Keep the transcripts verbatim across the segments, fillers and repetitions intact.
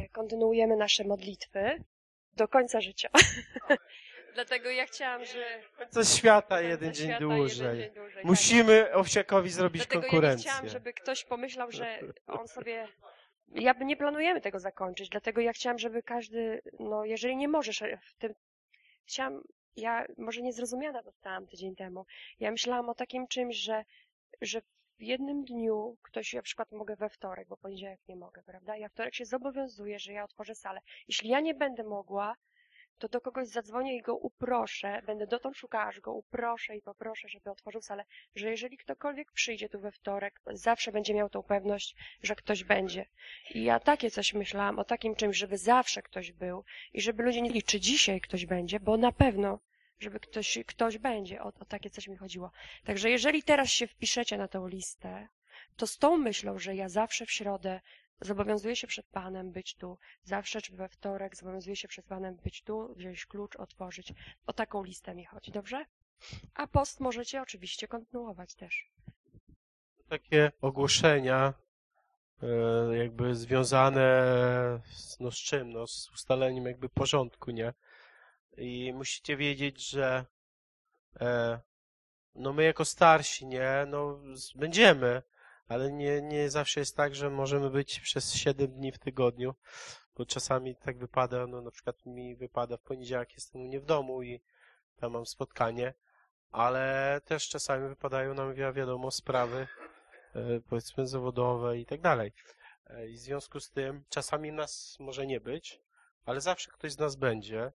kontynuujemy nasze modlitwy do końca życia. Dlatego ja chciałam, że... Co świata jeden Końca dzień świata, dłużej. jeden dzień dłużej. Musimy Owsiakowi zrobić Dlatego konkurencję. ja nie chciałam, żeby ktoś pomyślał, że on sobie... Ja nie planujemy tego zakończyć, dlatego ja chciałam, żeby każdy, no jeżeli nie możesz w tym... Chciałam, ja może niezrozumiana zostałam tydzień temu. Ja myślałam o takim czymś, że, że w jednym dniu ktoś, ja na przykład mogę we wtorek, bo poniedziałek nie mogę, prawda? Ja wtorek się zobowiązuję, że ja otworzę salę. Jeśli ja nie będę mogła, to do kogoś zadzwonię i go uproszę, będę dotąd szukała, aż go uproszę i poproszę, żeby otworzył salę, że jeżeli ktokolwiek przyjdzie tu we wtorek, zawsze będzie miał tą pewność, że ktoś będzie. I ja takie coś myślałam o takim czymś, żeby zawsze ktoś był i żeby ludzie nie wiedzieli, czy dzisiaj ktoś będzie, bo na pewno, żeby ktoś, ktoś będzie. O, o takie coś mi chodziło. Także jeżeli teraz się wpiszecie na tę listę, to z tą myślą, że ja zawsze w środę zobowiązuję się przed Panem być tu, zawsze czy we wtorek zobowiązuję się przed Panem być tu, wziąć klucz, otworzyć. O taką listę mi chodzi, dobrze? A post możecie oczywiście kontynuować też. Takie ogłoszenia e, jakby związane z, no z czym? No, z ustaleniem jakby porządku, nie? I musicie wiedzieć, że e, no my jako starsi, nie? No będziemy, ale nie, nie zawsze jest tak, że możemy być przez siedem dni w tygodniu, bo czasami tak wypada, no na przykład mi wypada w poniedziałek, jestem u mnie w domu i tam mam spotkanie, ale też czasami wypadają nam, wiadomo, sprawy, e, powiedzmy, zawodowe i tak dalej. E, I w związku z tym czasami nas może nie być, ale zawsze ktoś z nas będzie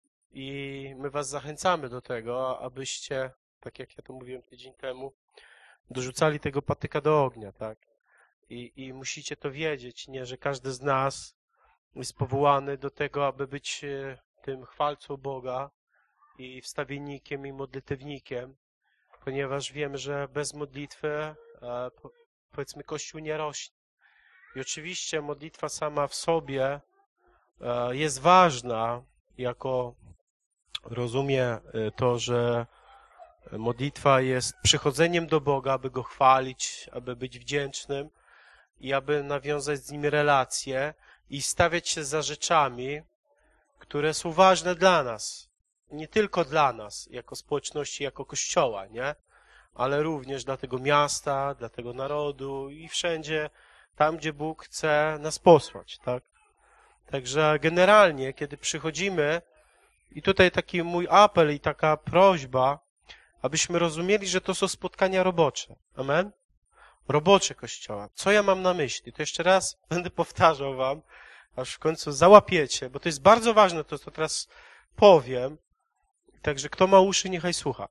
i my was zachęcamy do tego, abyście, tak jak ja to mówiłem tydzień temu, dorzucali tego patyka do ognia, tak? I, i musicie to wiedzieć, nie, że każdy z nas jest powołany do tego, aby być tym chwalcą Boga i wstawiennikiem i modlitewnikiem, ponieważ wiemy, że bez modlitwy, e, powiedzmy, Kościół nie rośnie. I oczywiście modlitwa sama w sobie e, jest ważna, jako rozumie to, że modlitwa jest przychodzeniem do Boga, aby Go chwalić, aby być wdzięcznym i aby nawiązać z Nim relacje i stawiać się za rzeczami, które są ważne dla nas. Nie tylko dla nas, jako społeczności, jako Kościoła, nie? Ale również dla tego miasta, dla tego narodu i wszędzie tam, gdzie Bóg chce nas posłać, tak? Także generalnie, kiedy przychodzimy, i tutaj taki mój apel i taka prośba, abyśmy rozumieli, że to są spotkania robocze. Amen? Robocze Kościoła. Co ja mam na myśli? To jeszcze raz będę powtarzał wam, aż w końcu załapiecie, bo to jest bardzo ważne, to co teraz powiem. Także kto ma uszy, niechaj słucha.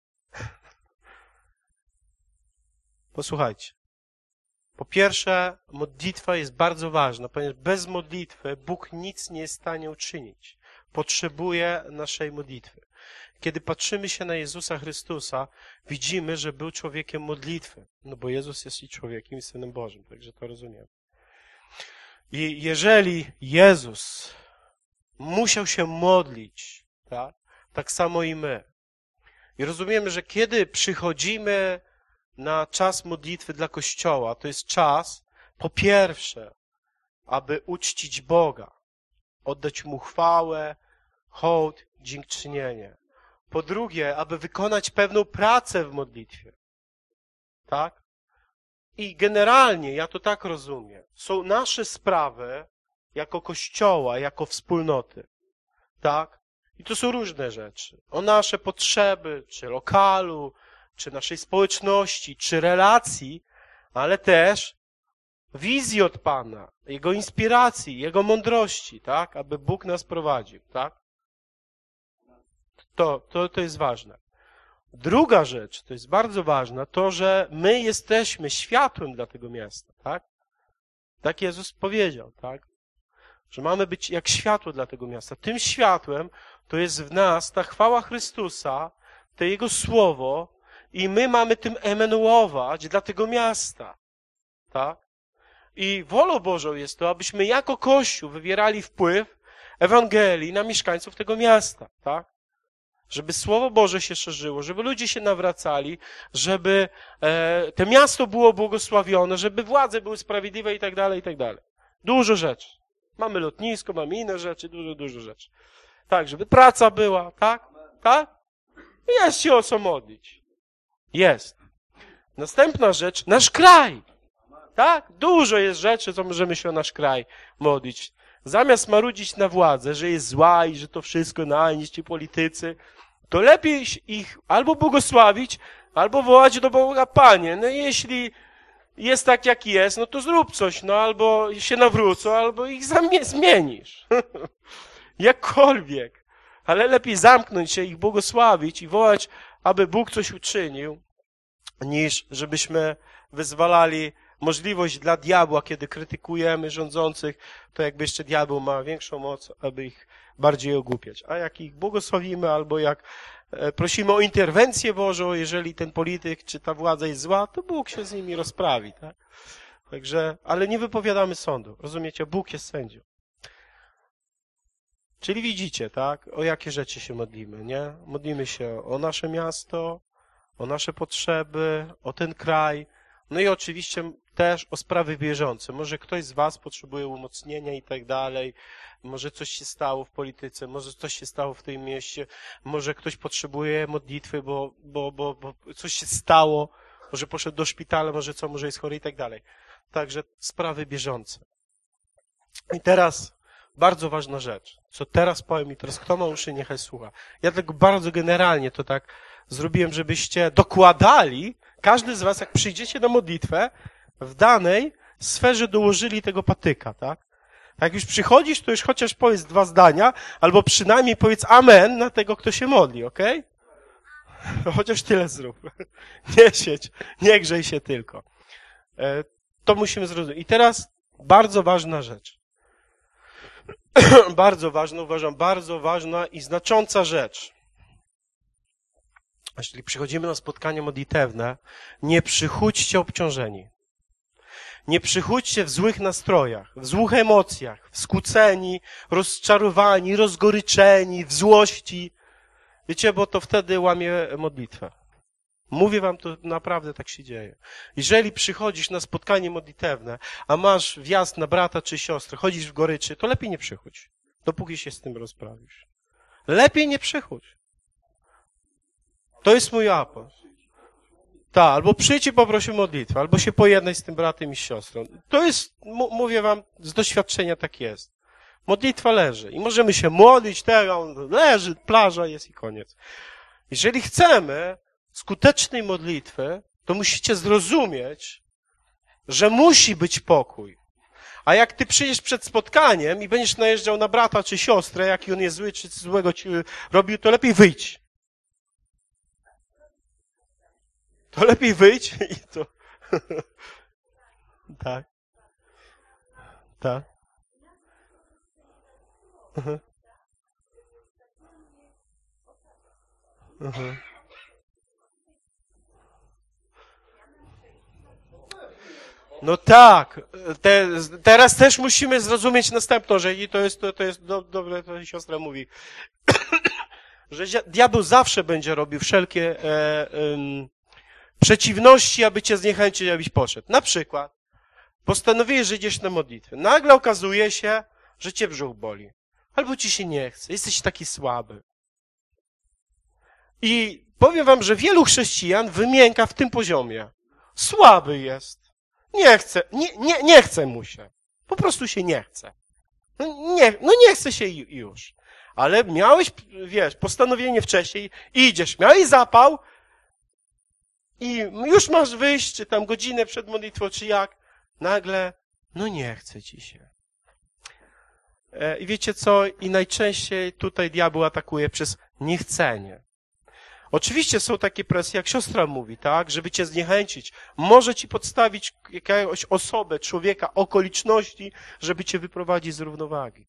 Posłuchajcie. Po pierwsze, modlitwa jest bardzo ważna, ponieważ bez modlitwy Bóg nic nie jest w stanie uczynić. Potrzebuje naszej modlitwy. Kiedy patrzymy się na Jezusa Chrystusa, widzimy, że był człowiekiem modlitwy. No bo Jezus jest i człowiekiem, i Synem Bożym, także to rozumiem. I jeżeli Jezus musiał się modlić, tak, tak samo i my. I rozumiemy, że kiedy przychodzimy na czas modlitwy dla Kościoła, to jest czas, po pierwsze, aby uczcić Boga, oddać Mu chwałę, hołd, dziękczynienie. Po drugie, aby wykonać pewną pracę w modlitwie. Tak? I generalnie, ja to tak rozumiem, są nasze sprawy jako Kościoła, jako wspólnoty. Tak? I to są różne rzeczy. O nasze potrzeby, czy lokalu, czy naszej społeczności, czy relacji, ale też wizji od Pana, Jego inspiracji, Jego mądrości, tak? Aby Bóg nas prowadził, tak? To, to, to jest ważne. Druga rzecz, to jest bardzo ważna, to, że my jesteśmy światłem dla tego miasta, tak? Tak Jezus powiedział, tak? Że mamy być jak światło dla tego miasta. Tym światłem to jest w nas ta chwała Chrystusa, to Jego Słowo i my mamy tym emanuować dla tego miasta, tak? I wolą Bożą jest to, abyśmy jako Kościół wywierali wpływ Ewangelii na mieszkańców tego miasta, tak? Żeby Słowo Boże się szerzyło, żeby ludzie się nawracali, żeby e, to miasto było błogosławione, żeby władze były sprawiedliwe i tak dalej, i tak dalej. Dużo rzeczy. Mamy lotnisko, mamy inne rzeczy, dużo, dużo rzeczy. Tak, żeby praca była, tak? Tak? Jest się o co modlić. Jest. Następna rzecz, nasz kraj. Tak? Dużo jest rzeczy, co możemy się o nasz kraj modlić. Zamiast marudzić na władzę, że jest zła i że to wszystko na ci politycy, to lepiej ich albo błogosławić, albo wołać do Boga, Panie, no jeśli jest tak, jak jest, no to zrób coś, no albo się nawrócą, albo ich zmienisz. Jakkolwiek. Ale lepiej zamknąć się, ich błogosławić i wołać, aby Bóg coś uczynił, niż żebyśmy wyzwalali możliwość dla diabła, kiedy krytykujemy rządzących, to jakby jeszcze diabeł ma większą moc, aby ich bardziej ogłupiać. A jak ich błogosławimy, albo jak prosimy o interwencję Bożą, jeżeli ten polityk czy ta władza jest zła, to Bóg się z nimi rozprawi, tak? Także, ale nie wypowiadamy sądu. Rozumiecie? Bóg jest sędzią. Czyli widzicie, tak? O jakie rzeczy się modlimy, nie? Modlimy się o nasze miasto, o nasze potrzeby, o ten kraj, no i oczywiście też o sprawy bieżące. Może ktoś z was potrzebuje umocnienia i tak dalej, może coś się stało w polityce, może coś się stało w tym mieście, może ktoś potrzebuje modlitwy, bo, bo, bo, bo coś się stało, może poszedł do szpitala, może co, może jest chory i tak dalej. Także sprawy bieżące. I teraz bardzo ważna rzecz, co teraz powiem i teraz kto ma uszy, niechaj słucha. Ja tak bardzo generalnie to tak zrobiłem, żebyście dokładali, każdy z was, jak przyjdziecie na modlitwę, w danej sferze dołożyli tego patyka, tak? Jak już przychodzisz, to już chociaż powiedz dwa zdania, albo przynajmniej powiedz amen na tego, kto się modli, okej? Okay? Chociaż tyle zrób. Nie siedź, nie grzej się tylko. To musimy zrozumieć. I teraz bardzo ważna rzecz. Bardzo ważna, uważam, bardzo ważna i znacząca rzecz. Jeśli przychodzimy na spotkanie modlitewne, nie przychódźcie obciążeni. Nie przychódźcie w złych nastrojach, w złych emocjach, skłóceni, rozczarowani, rozgoryczeni, w złości. Wiecie, bo to wtedy łamie modlitwę. Mówię wam, to naprawdę tak się dzieje. Jeżeli przychodzisz na spotkanie modlitewne, a masz wjazd na brata czy siostrę, chodzisz w goryczy, to lepiej nie przychodź, dopóki się z tym rozprawisz. Lepiej nie przychodź. To jest mój apel. Tak, albo przyjdź i poproś o modlitwę, albo się pojednaj z tym bratem i siostrą. To jest, mówię wam, z doświadczenia tak jest. Modlitwa leży i możemy się modlić, teraz leży, plaża jest i koniec. Jeżeli chcemy skutecznej modlitwy, to musicie zrozumieć, że musi być pokój. A jak ty przyjdziesz przed spotkaniem i będziesz najeżdżał na brata czy siostrę, jaki on jest zły, czy złego ci robił, to lepiej wyjdź. To lepiej wyjdź i to... Tak. Tak. Mhm. Mhm. No tak, Te, teraz też musimy zrozumieć następną rzecz i to jest, to, to jest do, dobre, to siostra mówi, że diabeł zawsze będzie robił wszelkie e, um, przeciwności, aby cię zniechęcić, abyś poszedł. Na przykład postanowiłeś, że idziesz na modlitwę. Nagle okazuje się, że cię brzuch boli. Albo ci się nie chce, jesteś taki słaby. I powiem wam, że wielu chrześcijan wymięka w tym poziomie. Słaby jest. Nie chce, nie, nie, nie chce mu się. Po prostu się nie chce. No nie, no nie chce się już. Ale miałeś, wiesz, postanowienie wcześniej, idziesz, miałeś zapał i już masz wyjść, czy tam godzinę przed modlitwą, czy jak. Nagle, no nie chce ci się. I wiecie co? I najczęściej tutaj diabeł atakuje przez niechcenie. Oczywiście są takie presje, jak siostra mówi, tak, żeby cię zniechęcić. Może ci podstawić jakąś osobę, człowieka, okoliczności, żeby cię wyprowadzić z równowagi.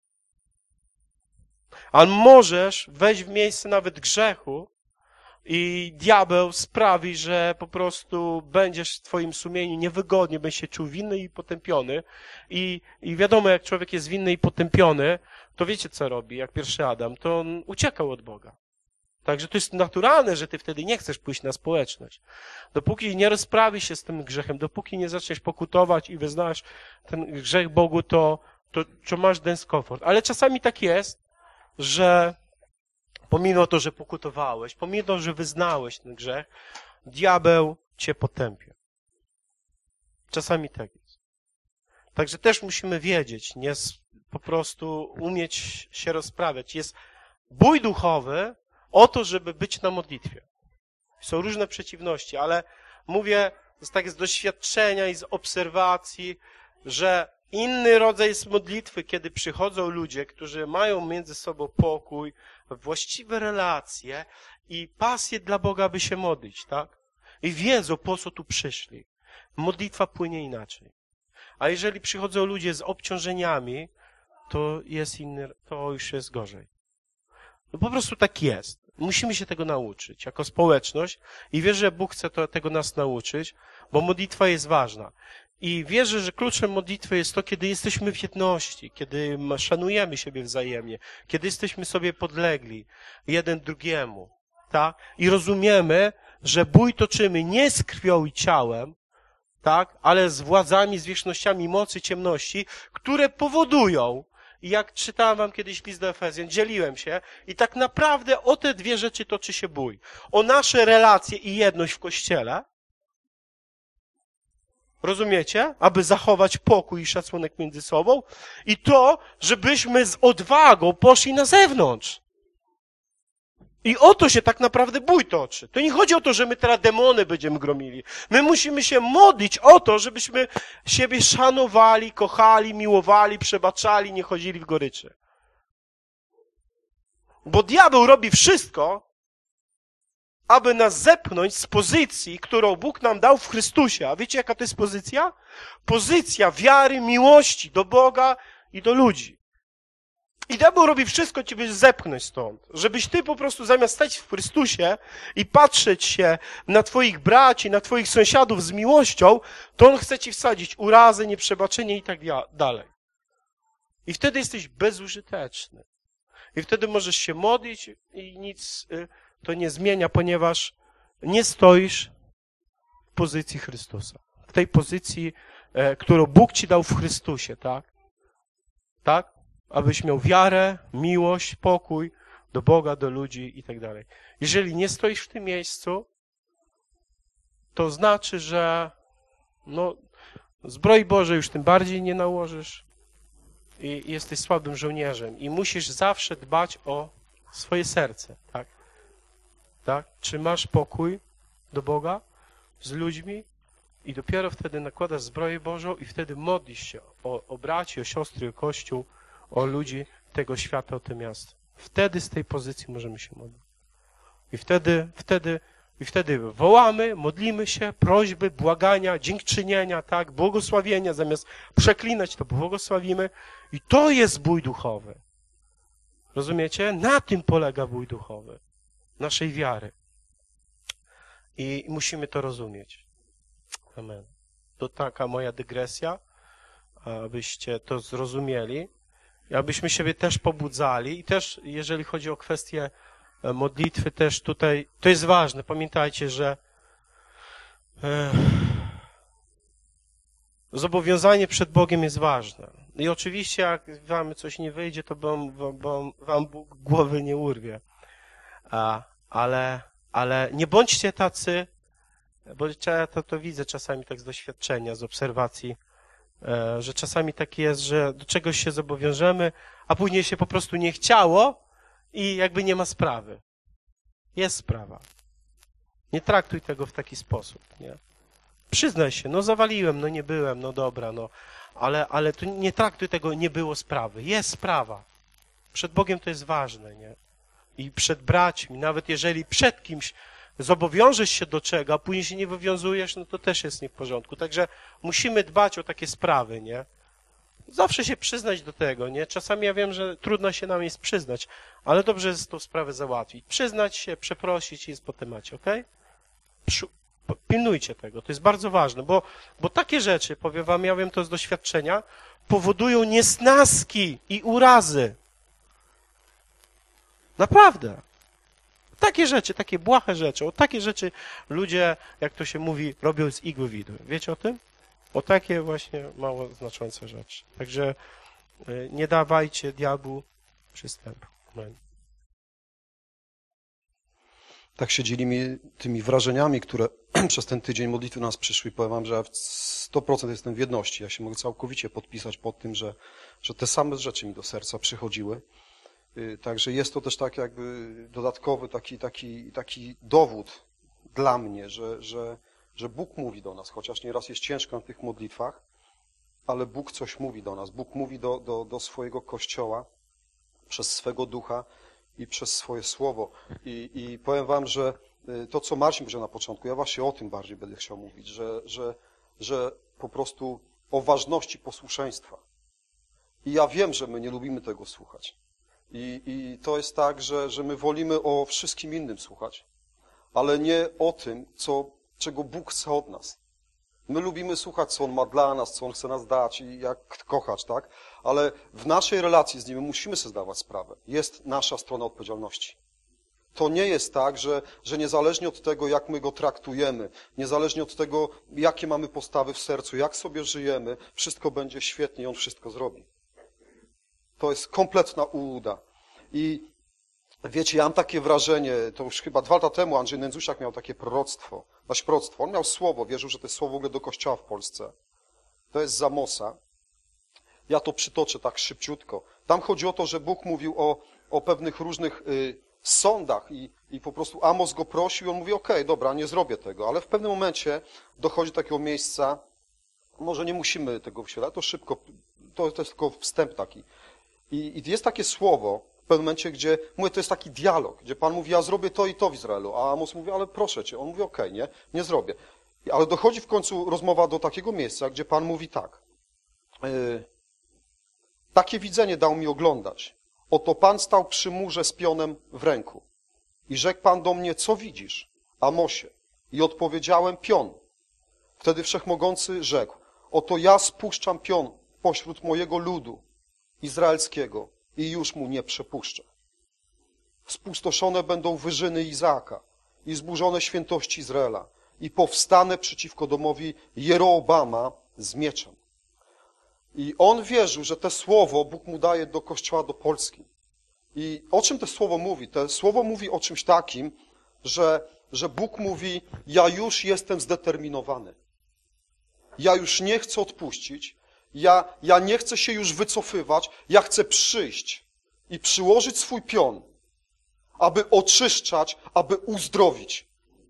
Ale możesz wejść w miejsce nawet grzechu i diabeł sprawi, że po prostu będziesz w twoim sumieniu niewygodnie, będziesz się czuł winny i potępiony. I, i wiadomo, jak człowiek jest winny i potępiony, to wiecie, co robi, jak pierwszy Adam, to on uciekał od Boga. Także to jest naturalne, że ty wtedy nie chcesz pójść na społeczność. Dopóki nie rozprawisz się z tym grzechem, dopóki nie zaczniesz pokutować i wyznasz ten grzech Bogu, to, to, to masz dyskomfort. Ale czasami tak jest, że pomimo to, że pokutowałeś, pomimo to, że wyznałeś ten grzech, diabeł cię potępia. Czasami tak jest. Także też musimy wiedzieć, nie po prostu umieć się rozprawiać. Jest bój duchowy o to, żeby być na modlitwie. Są różne przeciwności, ale mówię z, tak z doświadczenia i z obserwacji, że inny rodzaj jest modlitwy, kiedy przychodzą ludzie, którzy mają między sobą pokój, właściwe relacje i pasję dla Boga, by się modlić, tak? I wiedzą, po co tu przyszli. Modlitwa płynie inaczej. A jeżeli przychodzą ludzie z obciążeniami, to jest inny, to już jest gorzej. No po prostu tak jest. Musimy się tego nauczyć jako społeczność i wierzę, że Bóg chce to, tego nas nauczyć, bo modlitwa jest ważna. I wierzę, że kluczem modlitwy jest to, kiedy jesteśmy w jedności, kiedy szanujemy siebie wzajemnie, kiedy jesteśmy sobie podlegli jeden drugiemu, tak? I rozumiemy, że bój toczymy nie z krwią i ciałem, tak? Ale z władzami, zwierzchnościami mocy ciemności, które powodują, i jak czytałem wam kiedyś list do Efezjan, dzieliłem się i tak naprawdę o te dwie rzeczy toczy się bój. O nasze relacje i jedność w Kościele, rozumiecie? Aby zachować pokój i szacunek między sobą i to, żebyśmy z odwagą poszli na zewnątrz. I o to się tak naprawdę bój toczy. To nie chodzi o to, że my teraz demony będziemy gromili. My musimy się modlić o to, żebyśmy siebie szanowali, kochali, miłowali, przebaczali, nie chodzili w goryczy. Bo diabeł robi wszystko, aby nas zepchnąć z pozycji, którą Bóg nam dał w Chrystusie. A wiecie, jaka to jest pozycja? Pozycja wiary, miłości do Boga i do ludzi. I diabeł robi wszystko, ciebie zepchnąć stąd. Żebyś ty po prostu zamiast stać w Chrystusie i patrzeć się na twoich braci, na twoich sąsiadów z miłością, to on chce ci wsadzić urazę, nieprzebaczenie i tak dalej. I wtedy jesteś bezużyteczny. I wtedy możesz się modlić i nic to nie zmienia, ponieważ nie stoisz w pozycji Chrystusa. W tej pozycji, którą Bóg ci dał w Chrystusie, tak? Tak? Abyś miał wiarę, miłość, pokój do Boga, do ludzi i tak dalej. Jeżeli nie stoisz w tym miejscu, to znaczy, że no, zbroi Bożej już tym bardziej nie nałożysz i jesteś słabym żołnierzem i musisz zawsze dbać o swoje serce, tak? Tak? Czy masz pokój do Boga z ludźmi i dopiero wtedy nakładasz zbroję Bożą i wtedy modlisz się o, o braci, o siostry, o Kościół, o ludzi tego świata, o to miasto. Wtedy z tej pozycji możemy się modlić. I wtedy, wtedy, i wtedy wołamy, modlimy się, prośby, błagania, dziękczynienia, tak, błogosławienia, zamiast przeklinać, to błogosławimy. I to jest bój duchowy. Rozumiecie? Na tym polega bój duchowy. Naszej wiary. I musimy to rozumieć. Amen. To taka moja dygresja, abyście to zrozumieli. I abyśmy siebie też pobudzali i też, jeżeli chodzi o kwestię modlitwy, też tutaj, to jest ważne, pamiętajcie, że e, zobowiązanie przed Bogiem jest ważne. I oczywiście, jak wam coś nie wyjdzie, to wam, wam, wam Bóg głowy nie urwie. A, ale, ale nie bądźcie tacy, bo ja to, to widzę czasami tak z doświadczenia, z obserwacji, że czasami tak jest, że do czegoś się zobowiążemy, a później się po prostu nie chciało i jakby nie ma sprawy. Jest sprawa. Nie traktuj tego w taki sposób, nie? Przyznaj się, no zawaliłem, no nie byłem, no dobra, no, ale, ale tu nie traktuj tego, nie było sprawy. Jest sprawa. Przed Bogiem to jest ważne, nie? I przed braćmi, nawet jeżeli przed kimś zobowiążesz się do czego, a później się nie wywiązujesz, no to też jest nie w porządku. Także musimy dbać o takie sprawy, nie? Zawsze się przyznać do tego, nie? Czasami ja wiem, że trudno się nam jest przyznać, ale dobrze jest tą sprawę załatwić. Przyznać się, przeprosić i jest po temacie, okej? Okay? Pilnujcie tego, to jest bardzo ważne, bo, bo takie rzeczy, powiem wam, ja wiem to z doświadczenia, powodują niesnaski i urazy. Naprawdę. Takie rzeczy, takie błahe rzeczy, o takie rzeczy ludzie, jak to się mówi, robią z igły widły. Wiecie o tym? O takie właśnie mało znaczące rzeczy. Także Nie dawajcie diabłu przystępu. Amen. Tak się dzielimy tymi wrażeniami, które przez ten tydzień modlitwy do nas przyszły. Powiem wam, że ja w sto procent jestem w jedności. Ja się mogę całkowicie podpisać pod tym, że, że te same rzeczy mi do serca przychodziły. Także jest to też tak jakby dodatkowy taki, taki, taki dowód dla mnie, że, że, że Bóg mówi do nas, chociaż nieraz jest ciężko na tych modlitwach, ale Bóg coś mówi do nas. Bóg mówi do, do, do swojego Kościoła przez swego Ducha i przez swoje Słowo. I, i powiem wam, że to, co Marcin powiedział na początku, ja właśnie o tym bardziej będę chciał mówić, że, że, że po prostu o ważności posłuszeństwa. I ja wiem, że my nie lubimy tego słuchać. I, i to jest tak, że, że my wolimy o wszystkim innym słuchać, ale nie o tym, co, czego Bóg chce od nas. My lubimy słuchać, co On ma dla nas, co On chce nas dać i jak kochać, tak? Ale w naszej relacji z Nim musimy sobie zdawać sprawę. Jest nasza strona odpowiedzialności. To nie jest tak, że, że niezależnie od tego, jak my Go traktujemy, niezależnie od tego, jakie mamy postawy w sercu, jak sobie żyjemy, wszystko będzie świetnie i On wszystko zrobi. To jest kompletna ułuda. I wiecie, ja mam takie wrażenie, to już chyba dwa lata temu Andrzej Nędzusiak miał takie proroctwo, właśnie proroctwo. On miał słowo, wierzył, że to jest słowo w ogóle do Kościoła w Polsce. To jest z Amosa. Ja to przytoczę tak szybciutko. Tam chodzi o to, że Bóg mówił o, o pewnych różnych y, sądach i, i po prostu Amos go prosił i on mówi, okej, okay, dobra, nie zrobię tego, ale w pewnym momencie dochodzi do takiego miejsca, może nie musimy tego wyświetlać, to szybko, to, to jest tylko wstęp taki. I, I jest takie słowo w pewnym momencie, gdzie, mówię, to jest taki dialog, gdzie Pan mówi, ja zrobię to i to w Izraelu, a Amos mówi, ale proszę Cię. On mówi, okej, okay, nie, nie zrobię. Ale dochodzi w końcu rozmowa do takiego miejsca, gdzie Pan mówi tak. Yy, takie widzenie dał mi oglądać. Oto Pan stał przy murze z pionem w ręku. I rzekł Pan do mnie, co widzisz, Amosie? I odpowiedziałem, pion. Wtedy Wszechmogący rzekł, oto ja spuszczam pion pośród mojego ludu izraelskiego i już mu nie przepuszczę. Spustoszone będą wyżyny Izaaka i zburzone świętości Izraela i powstanę przeciwko domowi Jeroboama z mieczem. I on wierzył, że to słowo Bóg mu daje do Kościoła, do Polski. I o czym to słowo mówi? To słowo mówi o czymś takim, że, że Bóg mówi, ja już jestem zdeterminowany. Ja już nie chcę odpuścić, ja, ja nie chcę się już wycofywać, ja chcę przyjść i przyłożyć swój pion, aby oczyszczać, aby uzdrowić.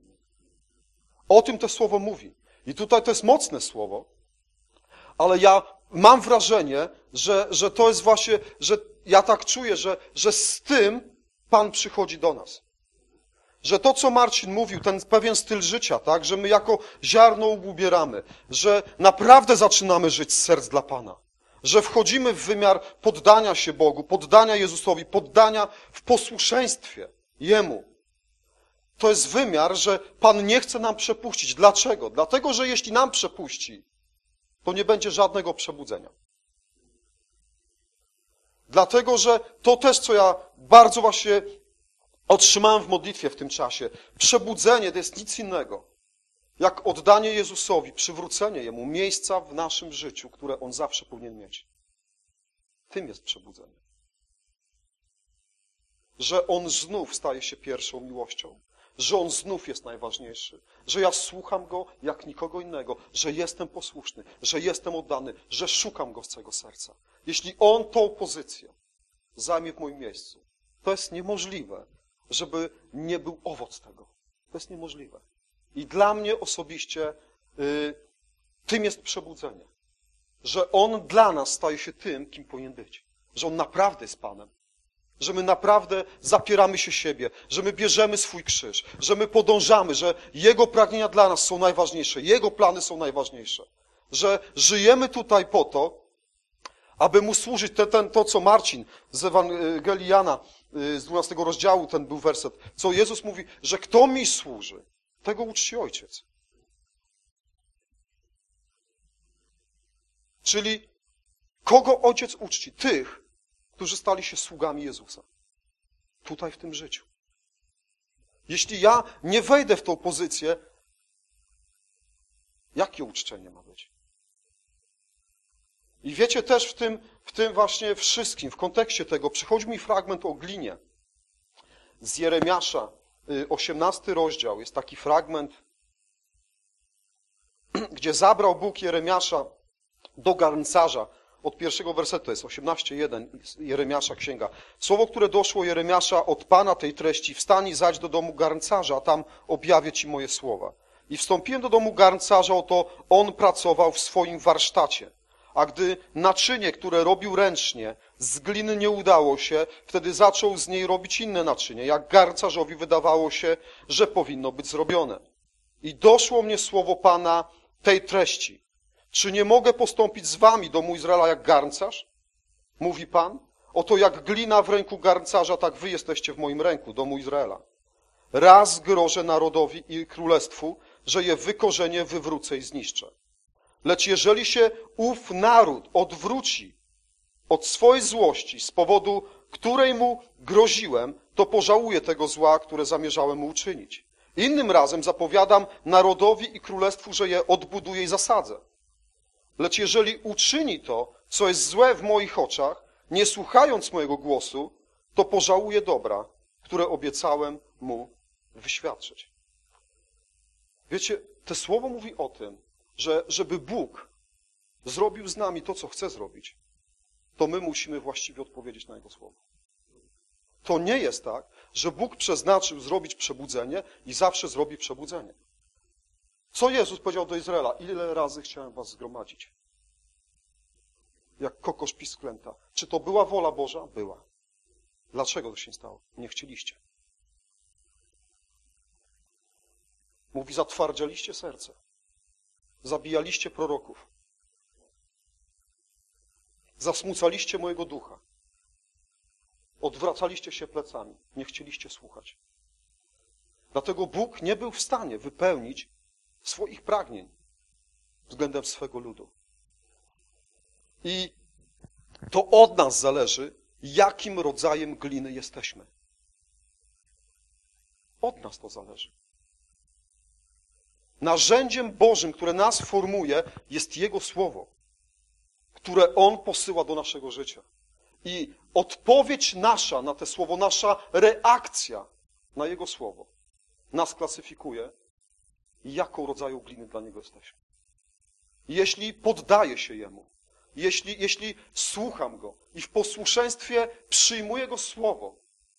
O tym to słowo mówi. I tutaj to jest mocne słowo, ale ja mam wrażenie, że, że to jest właśnie, że ja tak czuję, że, że z tym Pan przychodzi do nas. Że to, co Marcin mówił, ten pewien styl życia, tak, że my jako ziarno ubieramy, że naprawdę zaczynamy żyć z serc dla Pana, że wchodzimy w wymiar poddania się Bogu, poddania Jezusowi, poddania w posłuszeństwie Jemu. To jest wymiar, że Pan nie chce nam przepuścić. Dlaczego? Dlatego, że jeśli nam przepuści, to nie będzie żadnego przebudzenia. Dlatego, że to też, co ja bardzo właśnie otrzymałem w modlitwie w tym czasie. Przebudzenie to jest nic innego, jak oddanie Jezusowi, przywrócenie Jemu miejsca w naszym życiu, które On zawsze powinien mieć. Tym jest przebudzenie. Że On znów staje się pierwszą miłością, że On znów jest najważniejszy, że ja słucham Go jak nikogo innego, że jestem posłuszny, że jestem oddany, że szukam Go z całego serca. Jeśli On tą pozycję zajmie w moim miejscu, to jest niemożliwe, żeby nie był owoc tego. To jest niemożliwe. I dla mnie osobiście y, tym jest przebudzenie. Że On dla nas staje się tym, kim powinien być. Że On naprawdę jest Panem. Że my naprawdę zapieramy się siebie, że my bierzemy swój krzyż, że my podążamy, że Jego pragnienia dla nas są najważniejsze, Jego plany są najważniejsze. Że żyjemy tutaj po to, aby Mu służyć. Ten, ten, to, co Marcin z Ewangelii Jana z dwunastego rozdziału, ten był werset, co Jezus mówi, że kto mi służy, tego uczci Ojciec. Czyli kogo Ojciec uczci? Tych, którzy stali się sługami Jezusa. Tutaj w tym życiu. Jeśli ja nie wejdę w tą pozycję, jakie uczczenie ma być? I wiecie, też w tym, w tym właśnie wszystkim, w kontekście tego, przychodzi mi fragment o glinie. Z Jeremiasza, osiemnasty rozdział, jest taki fragment, gdzie zabrał Bóg Jeremiasza do garncarza. Od pierwszego wersetu jest osiemnaście jeden, Jeremiasza księga. Słowo, które doszło Jeremiasza od Pana tej treści: wstań i zajdź do domu garncarza, a tam objawię ci moje słowa. I wstąpiłem do domu garncarza, oto on pracował w swoim warsztacie. A gdy naczynie, które robił ręcznie, z gliny nie udało się, wtedy zaczął z niej robić inne naczynie, jak garncarzowi wydawało się, że powinno być zrobione. I doszło mnie słowo Pana tej treści: czy nie mogę postąpić z wami, domu Izraela, jak garncarz? Mówi Pan. Oto jak glina w ręku garncarza, tak wy jesteście w moim ręku, domu Izraela. Raz grożę narodowi i królestwu, że je wykorzenię, wywrócę i zniszczę. Lecz jeżeli się ów naród odwróci od swojej złości, z powodu której mu groziłem, to pożałuje tego zła, które zamierzałem mu uczynić. Innym razem zapowiadam narodowi i królestwu, że je odbuduję i zasadzę. Lecz jeżeli uczyni to, co jest złe w moich oczach, nie słuchając mojego głosu, to pożałuje dobra, które obiecałem mu wyświadczyć. Wiecie, to słowo mówi o tym, że żeby Bóg zrobił z nami to, co chce zrobić, to my musimy właściwie odpowiedzieć na Jego słowo. To nie jest tak, że Bóg przeznaczył zrobić przebudzenie i zawsze zrobi przebudzenie. Co Jezus powiedział do Izraela? Ile razy chciałem was zgromadzić? Jak kokosz pisklęta. Czy to była wola Boża? Była. Dlaczego to się stało? Nie chcieliście. Mówi, zatwardzialiście serce. Zabijaliście proroków. Zasmucaliście mojego ducha. Odwracaliście się plecami. Nie chcieliście słuchać. Dlatego Bóg nie był w stanie wypełnić swoich pragnień względem swego ludu. I to od nas zależy, jakim rodzajem gliny jesteśmy. Od nas to zależy. Narzędziem Bożym, które nas formuje, jest Jego Słowo, które On posyła do naszego życia. I odpowiedź nasza na to Słowo, nasza reakcja na Jego Słowo nas klasyfikuje, jaką rodzaju gliny dla Niego jesteśmy. Jeśli poddaję się Jemu, jeśli, jeśli słucham Go i w posłuszeństwie przyjmuję Jego Słowo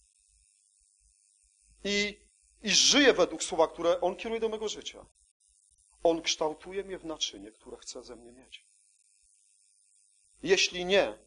i, i żyję według Słowa, które On kieruje do mego życia, On kształtuje mnie w naczynie, które chce ze mnie mieć. Jeśli nie,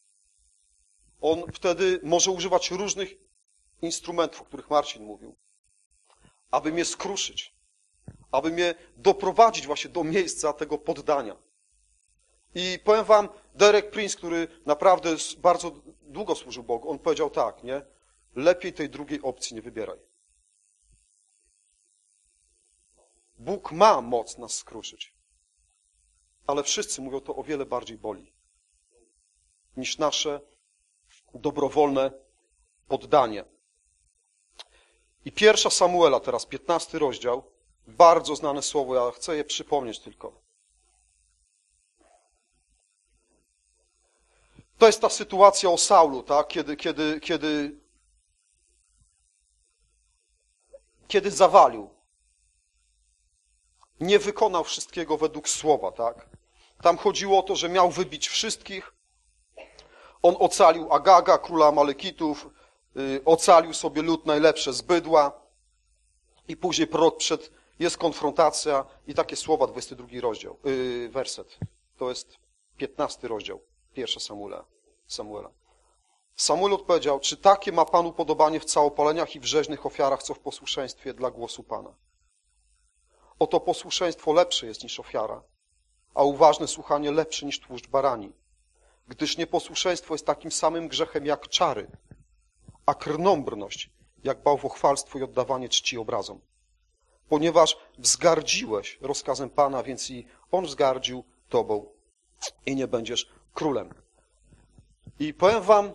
On wtedy może używać różnych instrumentów, o których Marcin mówił, aby mnie skruszyć, aby mnie doprowadzić właśnie do miejsca tego poddania. I powiem wam, Derek Prince, który naprawdę bardzo długo służył Bogu, on powiedział tak, nie? Lepiej tej drugiej opcji nie wybieraj. Bóg ma moc nas skruszyć, ale wszyscy mówią, to o wiele bardziej boli niż nasze dobrowolne poddanie. I pierwsza Samuela, teraz piętnasty rozdział, bardzo znane słowo, ja chcę je przypomnieć tylko. To jest ta sytuacja o Saulu, tak? Kiedy, kiedy, kiedy, kiedy zawalił. Nie wykonał wszystkiego według słowa, tak? Tam chodziło o to, że miał wybić wszystkich. On ocalił Agaga, króla Amalekitów, yy, ocalił sobie lud najlepsze z bydła. I później prorok przed, jest konfrontacja i takie słowa, dwudziesty drugi rozdział, yy, werset. To jest piętnasty rozdział, pierwsza Samuela. Samuela. Samuel odpowiedział, czy takie ma Pan upodobanie w całopaleniach i w rzeźnych ofiarach, co w posłuszeństwie dla głosu Pana? Oto posłuszeństwo lepsze jest niż ofiara, a uważne słuchanie lepsze niż tłuszcz barani. Gdyż nieposłuszeństwo jest takim samym grzechem jak czary, a krnąbrność jak bałwochwalstwo i oddawanie czci obrazom. Ponieważ wzgardziłeś rozkazem Pana, więc i On wzgardził Tobą i nie będziesz królem. I powiem wam,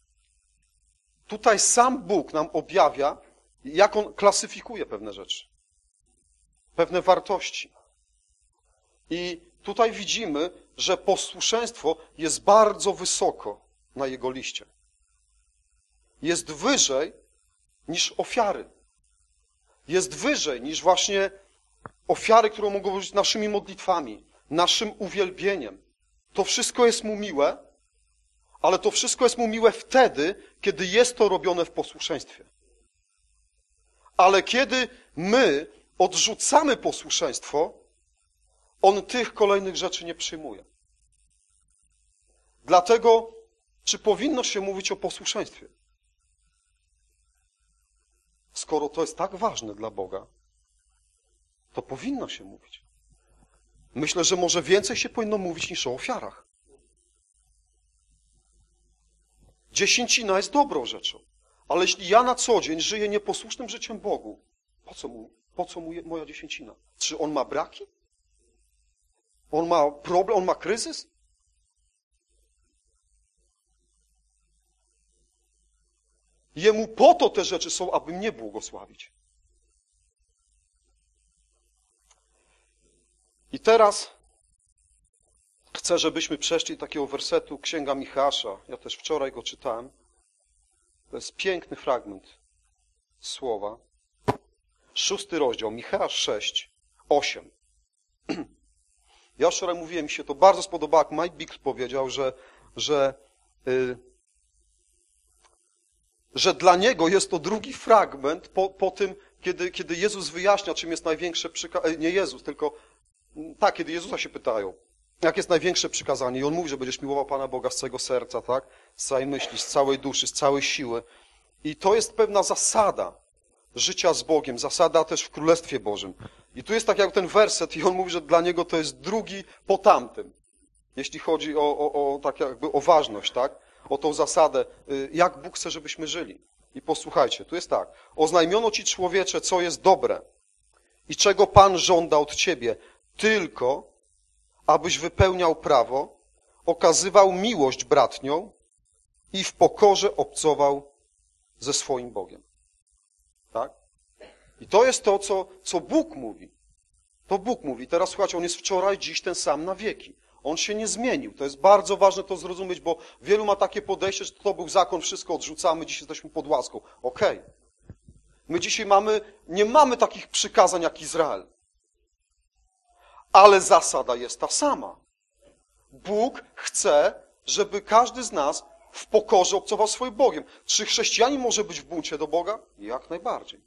tutaj sam Bóg nam objawia, jak On klasyfikuje pewne rzeczy, pewne wartości. I tutaj widzimy, że posłuszeństwo jest bardzo wysoko na jego liście. Jest wyżej niż ofiary. Jest wyżej niż właśnie ofiary, które mogą być naszymi modlitwami, naszym uwielbieniem. To wszystko jest mu miłe, ale to wszystko jest mu miłe wtedy, kiedy jest to robione w posłuszeństwie. Ale kiedy my odrzucamy posłuszeństwo, on tych kolejnych rzeczy nie przyjmuje. Dlatego, czy powinno się mówić o posłuszeństwie? Skoro to jest tak ważne dla Boga, to powinno się mówić. Myślę, że może więcej się powinno mówić niż o ofiarach. Dziesięcina jest dobrą rzeczą, ale jeśli ja na co dzień żyję nieposłusznym życiem Bogu, po co mu, po co mu moja dziesięcina? Czy on ma braki? On ma problem, on ma kryzys? Jemu po to te rzeczy są, aby mnie błogosławić. I teraz chcę, żebyśmy przeszli do takiego wersetu Księga Micheasza. Ja też wczoraj go czytałem. To jest piękny fragment słowa. Szósty rozdział, Micheasz sześć, osiem. Ja wczoraj mówiłem, mi się to bardzo spodobało, jak Mike Bickle powiedział, że, że, yy, że dla niego jest to drugi fragment po, po tym, kiedy, kiedy Jezus wyjaśnia, czym jest największe przykazanie. Nie Jezus, tylko tak, kiedy Jezusa się pytają, jak jest największe przykazanie. I on mówi, że będziesz miłował Pana Boga z całego serca, tak? Z całej myśli, z całej duszy, z całej siły. I to jest pewna zasada życia z Bogiem, zasada też w Królestwie Bożym. I tu jest tak jak ten werset i on mówi, że dla niego to jest drugi po tamtym. Jeśli chodzi o, o, o tak jakby o ważność, tak? O tą zasadę, jak Bóg chce, żebyśmy żyli. I posłuchajcie, tu jest tak. Oznajmiono ci, człowiecze, co jest dobre i czego Pan żąda od ciebie, tylko abyś wypełniał prawo, okazywał miłość bratnią i w pokorze obcował ze swoim Bogiem. Tak? I to jest to, co, co Bóg mówi. To Bóg mówi. Teraz słuchajcie, On jest wczoraj, dziś ten sam na wieki. On się nie zmienił. To jest bardzo ważne to zrozumieć, bo wielu ma takie podejście, że to był zakon, wszystko odrzucamy, dziś jesteśmy pod łaską. Okej. Okay. My dzisiaj mamy, nie mamy takich przykazań jak Izrael. Ale zasada jest ta sama. Bóg chce, żeby każdy z nas w pokorze obcował swoim Bogiem. Czy chrześcijanin może być w buncie do Boga? Jak najbardziej.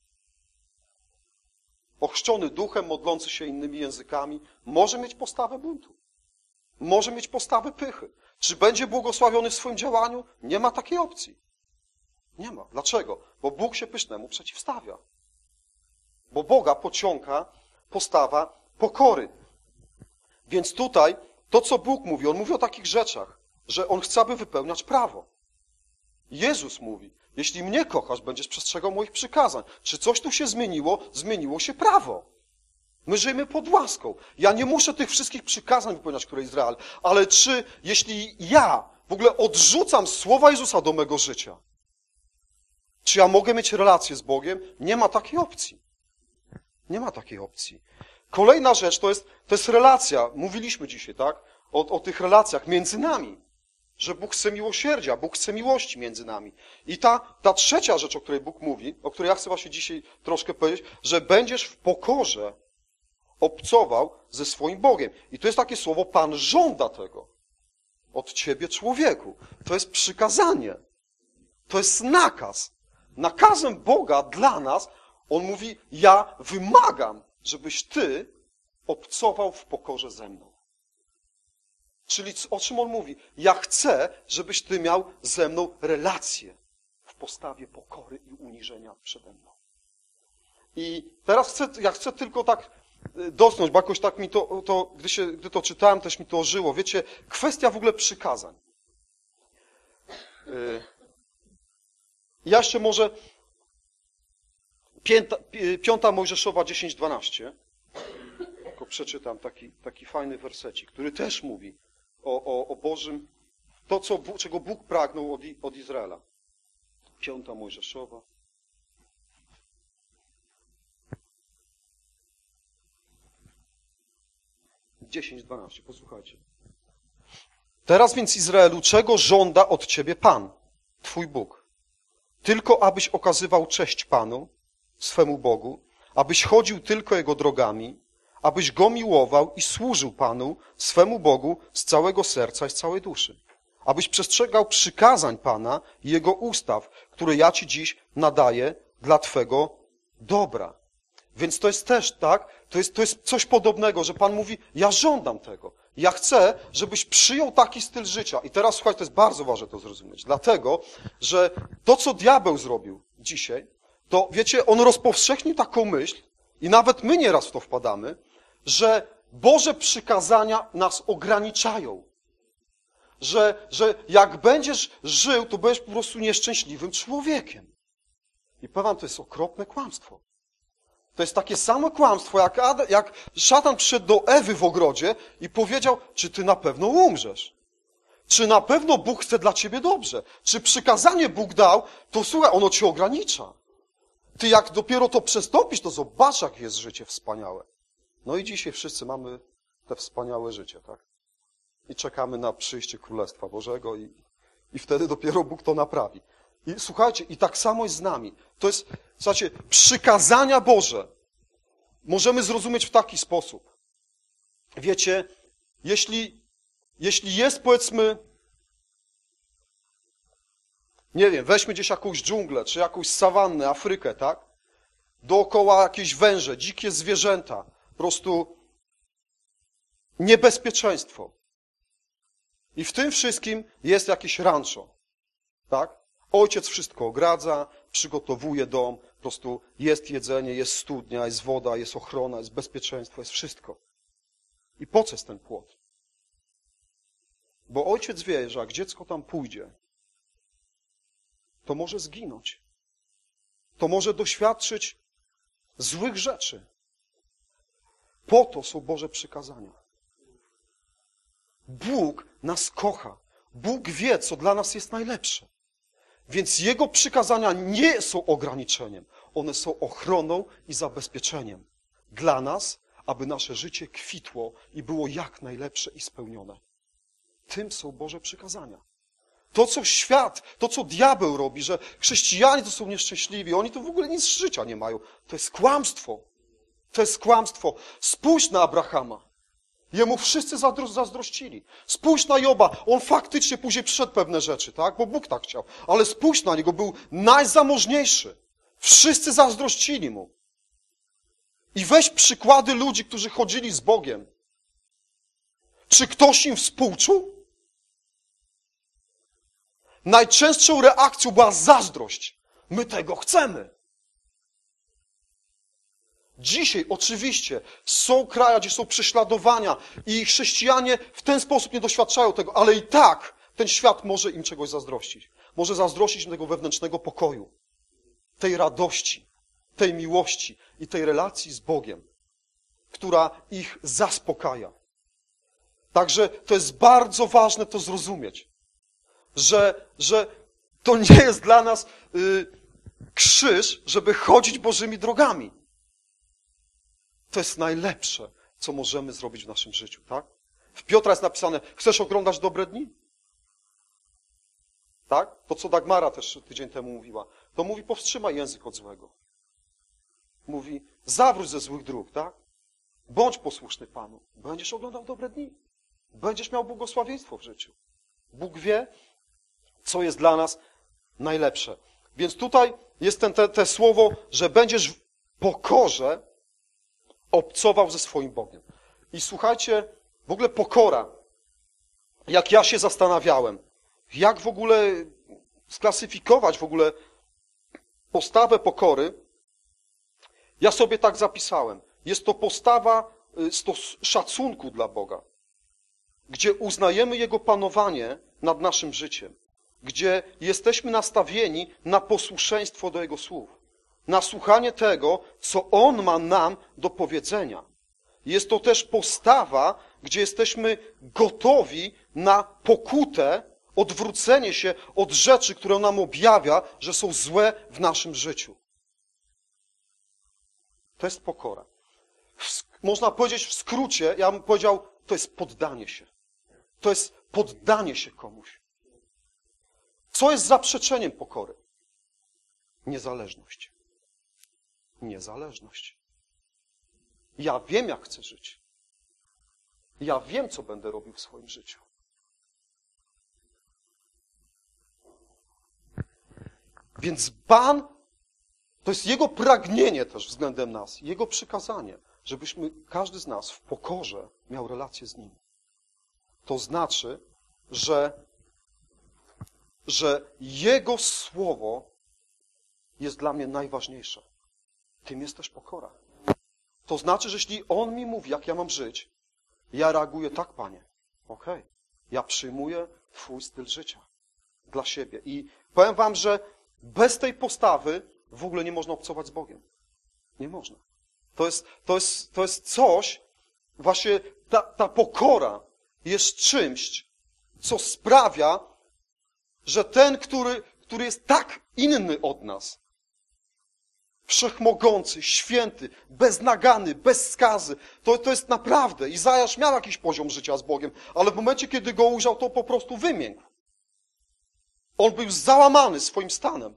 Ochrzczony duchem, modlący się innymi językami, może mieć postawę buntu. Może mieć postawę pychy. Czy będzie błogosławiony w swoim działaniu? Nie ma takiej opcji. Nie ma. Dlaczego? Bo Bóg się pysznemu przeciwstawia. Bo Boga pociąga postawa pokory. Więc tutaj to, co Bóg mówi, On mówi o takich rzeczach, że On chce, aby wypełniać prawo. Jezus mówi, jeśli mnie kochasz, będziesz przestrzegał moich przykazań. Czy coś tu się zmieniło? Zmieniło się prawo. My żyjemy pod łaską. Ja nie muszę tych wszystkich przykazań wypełniać, które Izrael, ale czy, jeśli ja w ogóle odrzucam słowa Jezusa do mego życia, czy ja mogę mieć relację z Bogiem? Nie ma takiej opcji. Nie ma takiej opcji. Kolejna rzecz to jest, to jest relacja. Mówiliśmy dzisiaj, tak? O, o tych relacjach między nami. Że Bóg chce miłosierdzia, Bóg chce miłości między nami. I ta, ta trzecia rzecz, o której Bóg mówi, o której ja chcę właśnie dzisiaj troszkę powiedzieć, że będziesz w pokorze obcował ze swoim Bogiem. I to jest takie słowo, Pan żąda tego od ciebie, człowieku. To jest przykazanie. To jest nakaz. Nakazem Boga dla nas, On mówi, ja wymagam, żebyś ty obcował w pokorze ze mną. Czyli o czym On mówi? Ja chcę, żebyś ty miał ze mną relację w postawie pokory i uniżenia przede mną. I teraz chcę, ja chcę tylko tak dotknąć, bo jakoś tak mi to, to gdy, się, gdy to czytałem, też mi to ożyło. Wiecie, kwestia w ogóle przykazań. Ja jeszcze może pięta, piąta Mojżeszowa dziesięć dwanaście. Tylko przeczytam taki, taki fajny wersecik, który też mówi o, o, o Bożym, to, co, czego Bóg pragnął od, od Izraela. Piąta Mojżeszowa. dziesięć dwanaście, posłuchajcie. Teraz więc, Izraelu, czego żąda od ciebie Pan, twój Bóg? Tylko abyś okazywał cześć Panu, swemu Bogu, abyś chodził tylko Jego drogami, abyś Go miłował i służył Panu, swemu Bogu, z całego serca i z całej duszy. Abyś przestrzegał przykazań Pana i Jego ustaw, które ja ci dziś nadaję dla twego dobra. Więc to jest też, tak, to jest, to jest coś podobnego, że Pan mówi, ja żądam tego. Ja chcę, żebyś przyjął taki styl życia. I teraz, słuchaj, to jest bardzo ważne to zrozumieć. Dlatego, że to, co diabeł zrobił dzisiaj, to, wiecie, on rozpowszechnił taką myśl, i nawet my nieraz w to wpadamy, że Boże przykazania nas ograniczają. Że, że jak będziesz żył, to będziesz po prostu nieszczęśliwym człowiekiem. I powiem wam, to jest okropne kłamstwo. To jest takie samo kłamstwo, jak, Ad, jak szatan przyszedł do Ewy w ogrodzie i powiedział, czy ty na pewno umrzesz? Czy na pewno Bóg chce dla ciebie dobrze? Czy przykazanie Bóg dał, to słuchaj, ono cię ogranicza. Ty jak dopiero to przestąpisz, to zobacz, jak jest życie wspaniałe. No i dzisiaj wszyscy mamy te wspaniałe życie, tak? I czekamy na przyjście Królestwa Bożego i, i wtedy dopiero Bóg to naprawi. I słuchajcie, i tak samo jest z nami. To jest, słuchajcie, przykazania Boże możemy zrozumieć w taki sposób. Wiecie, jeśli, jeśli jest, powiedzmy, nie wiem, weźmy gdzieś jakąś dżunglę, czy jakąś sawannę, Afrykę, tak? Dookoła jakieś węże, dzikie zwierzęta, po prostu niebezpieczeństwo. I w tym wszystkim jest jakieś rancho, tak? Ojciec wszystko ogradza, przygotowuje dom, po prostu jest jedzenie, jest studnia, jest woda, jest ochrona, jest bezpieczeństwo, jest wszystko. I po co jest ten płot? Bo ojciec wie, że jak dziecko tam pójdzie, to może zginąć. To może doświadczyć złych rzeczy. Po to są Boże przykazania. Bóg nas kocha. Bóg wie, co dla nas jest najlepsze. Więc Jego przykazania nie są ograniczeniem. One są ochroną i zabezpieczeniem dla nas, aby nasze życie kwitło i było jak najlepsze i spełnione. Tym są Boże przykazania. To, co świat, to, co diabeł robi, że chrześcijanie to są nieszczęśliwi, oni to w ogóle nic z życia nie mają. To jest kłamstwo. To jest kłamstwo. Spójrz na Abrahama. Jemu wszyscy zazdrościli. Spójrz na Joba. On faktycznie później przyszedł pewne rzeczy, tak? Bo Bóg tak chciał. Ale spójrz na niego. Był najzamożniejszy. Wszyscy zazdrościli mu. I weź przykłady ludzi, którzy chodzili z Bogiem. Czy ktoś im współczuł? Najczęstszą reakcją była zazdrość. My tego chcemy. Dzisiaj oczywiście są kraje, gdzie są prześladowania i chrześcijanie w ten sposób nie doświadczają tego, ale i tak ten świat może im czegoś zazdrościć. Może zazdrościć im tego wewnętrznego pokoju, tej radości, tej miłości i tej relacji z Bogiem, która ich zaspokaja. Także to jest bardzo ważne to zrozumieć, że, że to nie jest dla nas y, krzyż, żeby chodzić Bożymi drogami. To jest najlepsze, co możemy zrobić w naszym życiu, tak? W Piotra jest napisane, chcesz oglądać dobre dni? Tak? To, co Dagmara też tydzień temu mówiła. To mówi, powstrzymaj język od złego. Mówi, zawróć ze złych dróg, tak? Bądź posłuszny Panu. Będziesz oglądał dobre dni. Będziesz miał błogosławieństwo w życiu. Bóg wie, co jest dla nas najlepsze. Więc tutaj jest ten, te, te słowo, że będziesz w pokorze obcował ze swoim Bogiem. I słuchajcie, w ogóle pokora. Jak ja się zastanawiałem, jak w ogóle sklasyfikować w ogóle postawę pokory, ja sobie tak zapisałem. Jest to postawa szacunku dla Boga, gdzie uznajemy Jego panowanie nad naszym życiem, gdzie jesteśmy nastawieni na posłuszeństwo do Jego słów, na słuchanie tego, co On ma nam do powiedzenia. Jest to też postawa, gdzie jesteśmy gotowi na pokutę, odwrócenie się od rzeczy, które On nam objawia, że są złe w naszym życiu. To jest pokora. Można powiedzieć w skrócie, ja bym powiedział to jest poddanie się. To jest poddanie się komuś. Co jest zaprzeczeniem pokory? Niezależność. Niezależność. Ja wiem, jak chcę żyć. Ja wiem, co będę robił w swoim życiu. Więc Pan, to jest Jego pragnienie też względem nas, Jego przykazanie, żebyśmy, każdy z nas w pokorze miał relację z Nim. To znaczy, że, że Jego Słowo jest dla mnie najważniejsze. Tym jest też pokora. To znaczy, że jeśli On mi mówi, jak ja mam żyć, ja reaguję tak, Panie, okej, okay. Ja przyjmuję Twój styl życia dla siebie. I powiem wam, że bez tej postawy w ogóle nie można obcować z Bogiem. Nie można. To jest, to jest, to jest coś, właśnie ta, ta pokora jest czymś, co sprawia, że ten, który, który jest tak inny od nas, wszechmogący, święty, beznagany, bez skazy, to, to jest naprawdę, Izajasz miał jakiś poziom życia z Bogiem, ale w momencie, kiedy go ujrzał, to po prostu wymiękł. On był załamany swoim stanem.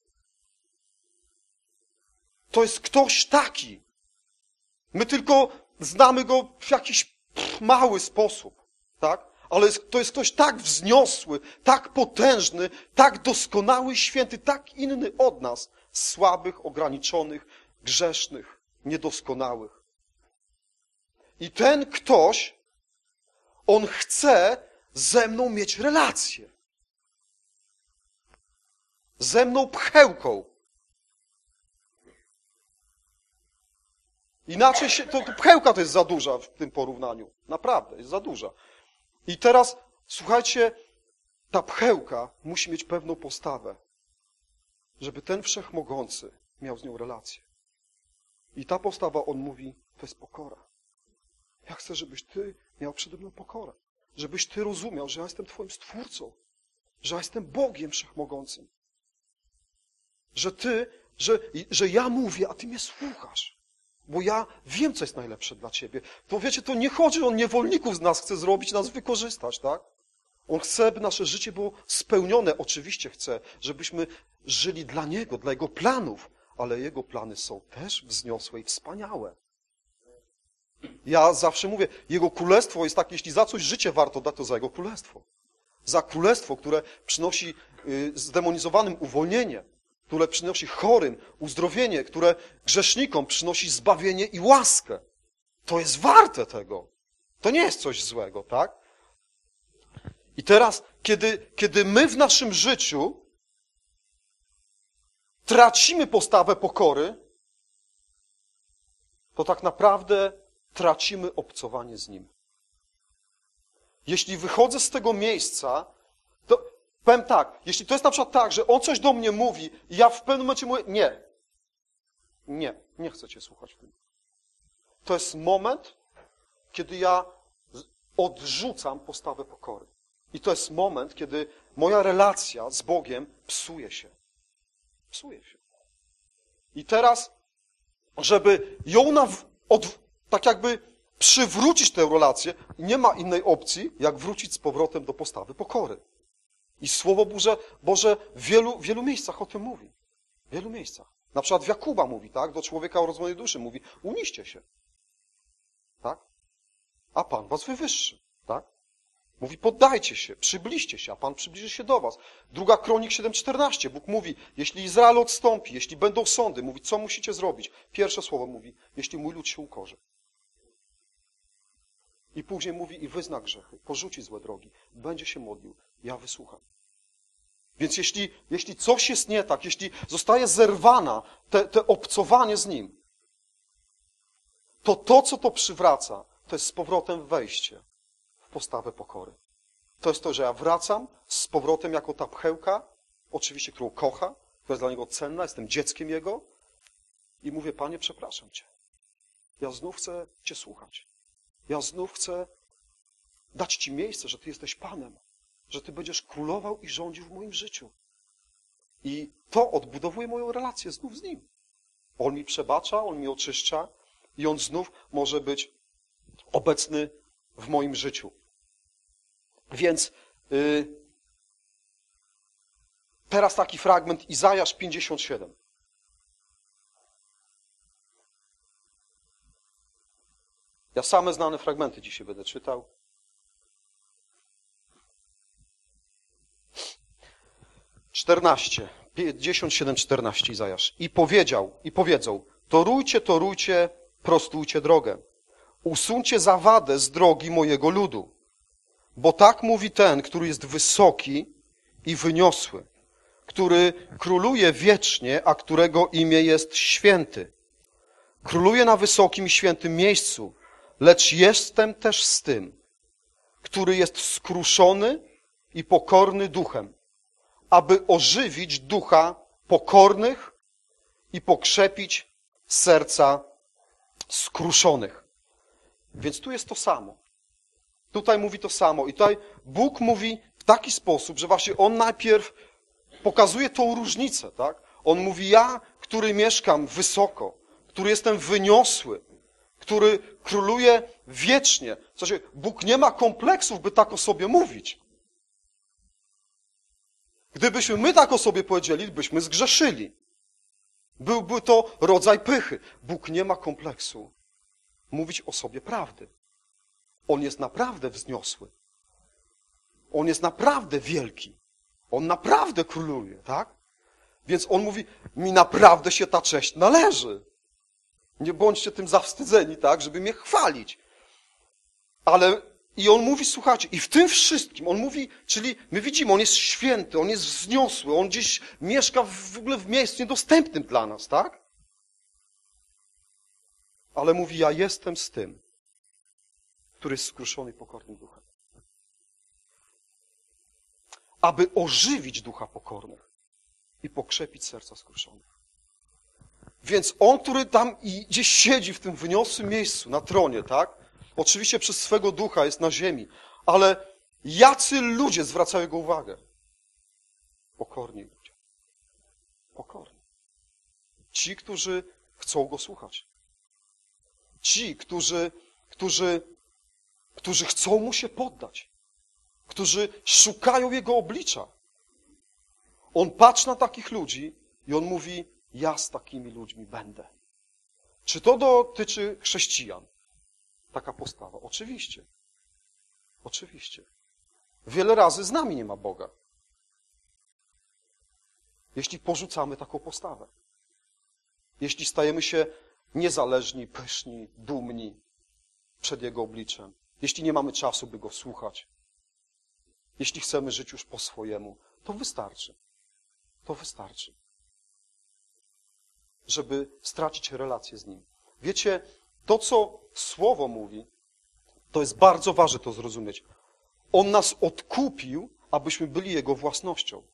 To jest ktoś taki. My tylko znamy go w jakiś mały sposób, tak? Ale to jest ktoś tak wzniosły, tak potężny, tak doskonały, święty, tak inny od nas, słabych, ograniczonych, grzesznych, niedoskonałych. I ten ktoś, on chce ze mną mieć relację. Ze mną pchełką. Inaczej się, to, to pchełka to jest za duża w tym porównaniu. Naprawdę, jest za duża. I teraz, słuchajcie, ta pchełka musi mieć pewną postawę, żeby ten Wszechmogący miał z nią relację. I ta postawa, on mówi, to jest pokora. Ja chcę, żebyś ty miał przede mną pokorę. Żebyś ty rozumiał, że ja jestem twoim Stwórcą. Że ja jestem Bogiem Wszechmogącym. Że ty, że, że ja mówię, a ty mnie słuchasz. Bo ja wiem, co jest najlepsze dla ciebie. To wiecie, to nie chodzi, on niewolników z nas chce zrobić, nas wykorzystać, tak? On chce, by nasze życie było spełnione. Oczywiście chce, żebyśmy żyli dla Niego, dla Jego planów. Ale Jego plany są też wzniosłe i wspaniałe. Ja zawsze mówię, Jego Królestwo jest tak, jeśli za coś życie warto dać, to za Jego Królestwo. Za Królestwo, które przynosi zdemonizowanym uwolnienie, które przynosi chorym uzdrowienie, które grzesznikom przynosi zbawienie i łaskę. To jest warte tego. To nie jest coś złego, tak? I teraz, kiedy, kiedy my w naszym życiu tracimy postawę pokory, to tak naprawdę tracimy obcowanie z Nim. Jeśli wychodzę z tego miejsca, to powiem tak, jeśli to jest na przykład tak, że On coś do mnie mówi i ja w pewnym momencie mówię, nie, nie, nie chcę Cię słuchać w tym. To jest moment, kiedy ja odrzucam postawę pokory. I to jest moment, kiedy moja relacja z Bogiem psuje się. Psuje się. I teraz, żeby ją na, od, tak jakby przywrócić tę relację, nie ma innej opcji, jak wrócić z powrotem do postawy pokory. I Słowo Boże, Boże w wielu, wielu miejscach o tym mówi. W wielu miejscach. Na przykład w Jakuba mówi, tak? Do człowieka o rozwoju duszy mówi, uniście się. Tak? A Pan was wywyższy. Tak? Mówi, poddajcie się, przybliżcie się, a Pan przybliży się do was. Druga Kronik siedem czternaście. Bóg mówi, jeśli Izrael odstąpi, jeśli będą sądy, mówi, co musicie zrobić? Pierwsze słowo mówi, jeśli mój lud się ukorzy. I później mówi, i wyzna grzechy, porzuci złe drogi, będzie się modlił, ja wysłucham. Więc jeśli, jeśli coś jest nie tak, jeśli zostaje zerwana te, te obcowanie z Nim, to to, co to przywraca, to jest z powrotem wejście w postawę pokory. To jest to, że ja wracam z powrotem jako ta pchełka, oczywiście, którą kocha, która jest dla Niego cenna, jestem dzieckiem Jego i mówię, Panie, przepraszam Cię. Ja znów chcę Cię słuchać. Ja znów chcę dać Ci miejsce, że Ty jesteś Panem, że Ty będziesz królował i rządził w moim życiu. I to odbudowuje moją relację znów z Nim. On mi przebacza, On mi oczyszcza i On znów może być obecny w moim życiu. Więc yy, teraz taki fragment Izajasz pięćdziesiąt siedem. Ja same znane fragmenty dzisiaj będę czytał. czternaście, pięćdziesiąt siedem, czternaście Izajasz. I powiedział, i powiedzą, torujcie, torujcie, prostujcie drogę. Usuńcie zawadę z drogi mojego ludu. Bo tak mówi ten, który jest wysoki i wyniosły, który króluje wiecznie, a którego imię jest święty. Króluje na wysokim i świętym miejscu, lecz jestem też z tym, który jest skruszony i pokorny duchem, aby ożywić ducha pokornych i pokrzepić serca skruszonych. Więc tu jest to samo. Tutaj mówi to samo. I tutaj Bóg mówi w taki sposób, że właśnie On najpierw pokazuje tą różnicę, tak? On mówi, ja, który mieszkam wysoko, który jestem wyniosły, który króluje wiecznie. Słuchajcie, Bóg nie ma kompleksów, by tak o sobie mówić. Gdybyśmy my tak o sobie powiedzieli, byśmy zgrzeszyli. Byłby to rodzaj pychy. Bóg nie ma kompleksu mówić o sobie prawdy. On jest naprawdę wzniosły. On jest naprawdę wielki. On naprawdę króluje, tak? Więc on mówi, mi naprawdę się ta cześć należy. Nie bądźcie tym zawstydzeni, tak, żeby mnie chwalić. Ale i on mówi, słuchajcie, i w tym wszystkim, on mówi, czyli my widzimy, on jest święty, on jest wzniosły, on gdzieś mieszka w ogóle w miejscu niedostępnym dla nas, tak? Ale mówi, ja jestem z tym, który jest skruszony i pokornym duchem. Aby ożywić ducha pokornych i pokrzepić serca skruszonych. Więc on, który tam i gdzieś siedzi w tym wyniosłym miejscu, na tronie, tak? Oczywiście przez swego ducha jest na ziemi, ale jacy ludzie zwracają jego uwagę? Pokorni ludzie. Pokorni. Ci, którzy chcą go słuchać. Ci, którzy, którzy, którzy chcą mu się poddać. Którzy szukają jego oblicza. On patrzy na takich ludzi i on mówi, ja z takimi ludźmi będę. Czy to dotyczy chrześcijan? Taka postawa. Oczywiście. Oczywiście. Wiele razy z nami nie ma Boga. Jeśli porzucamy taką postawę. Jeśli stajemy się niezależni, pyszni, dumni przed Jego obliczem. Jeśli nie mamy czasu, by Go słuchać. Jeśli chcemy żyć już po swojemu, to wystarczy. To wystarczy. Żeby stracić relację z Nim. Wiecie, to co Słowo mówi, to jest bardzo ważne to zrozumieć. On nas odkupił, abyśmy byli Jego własnością.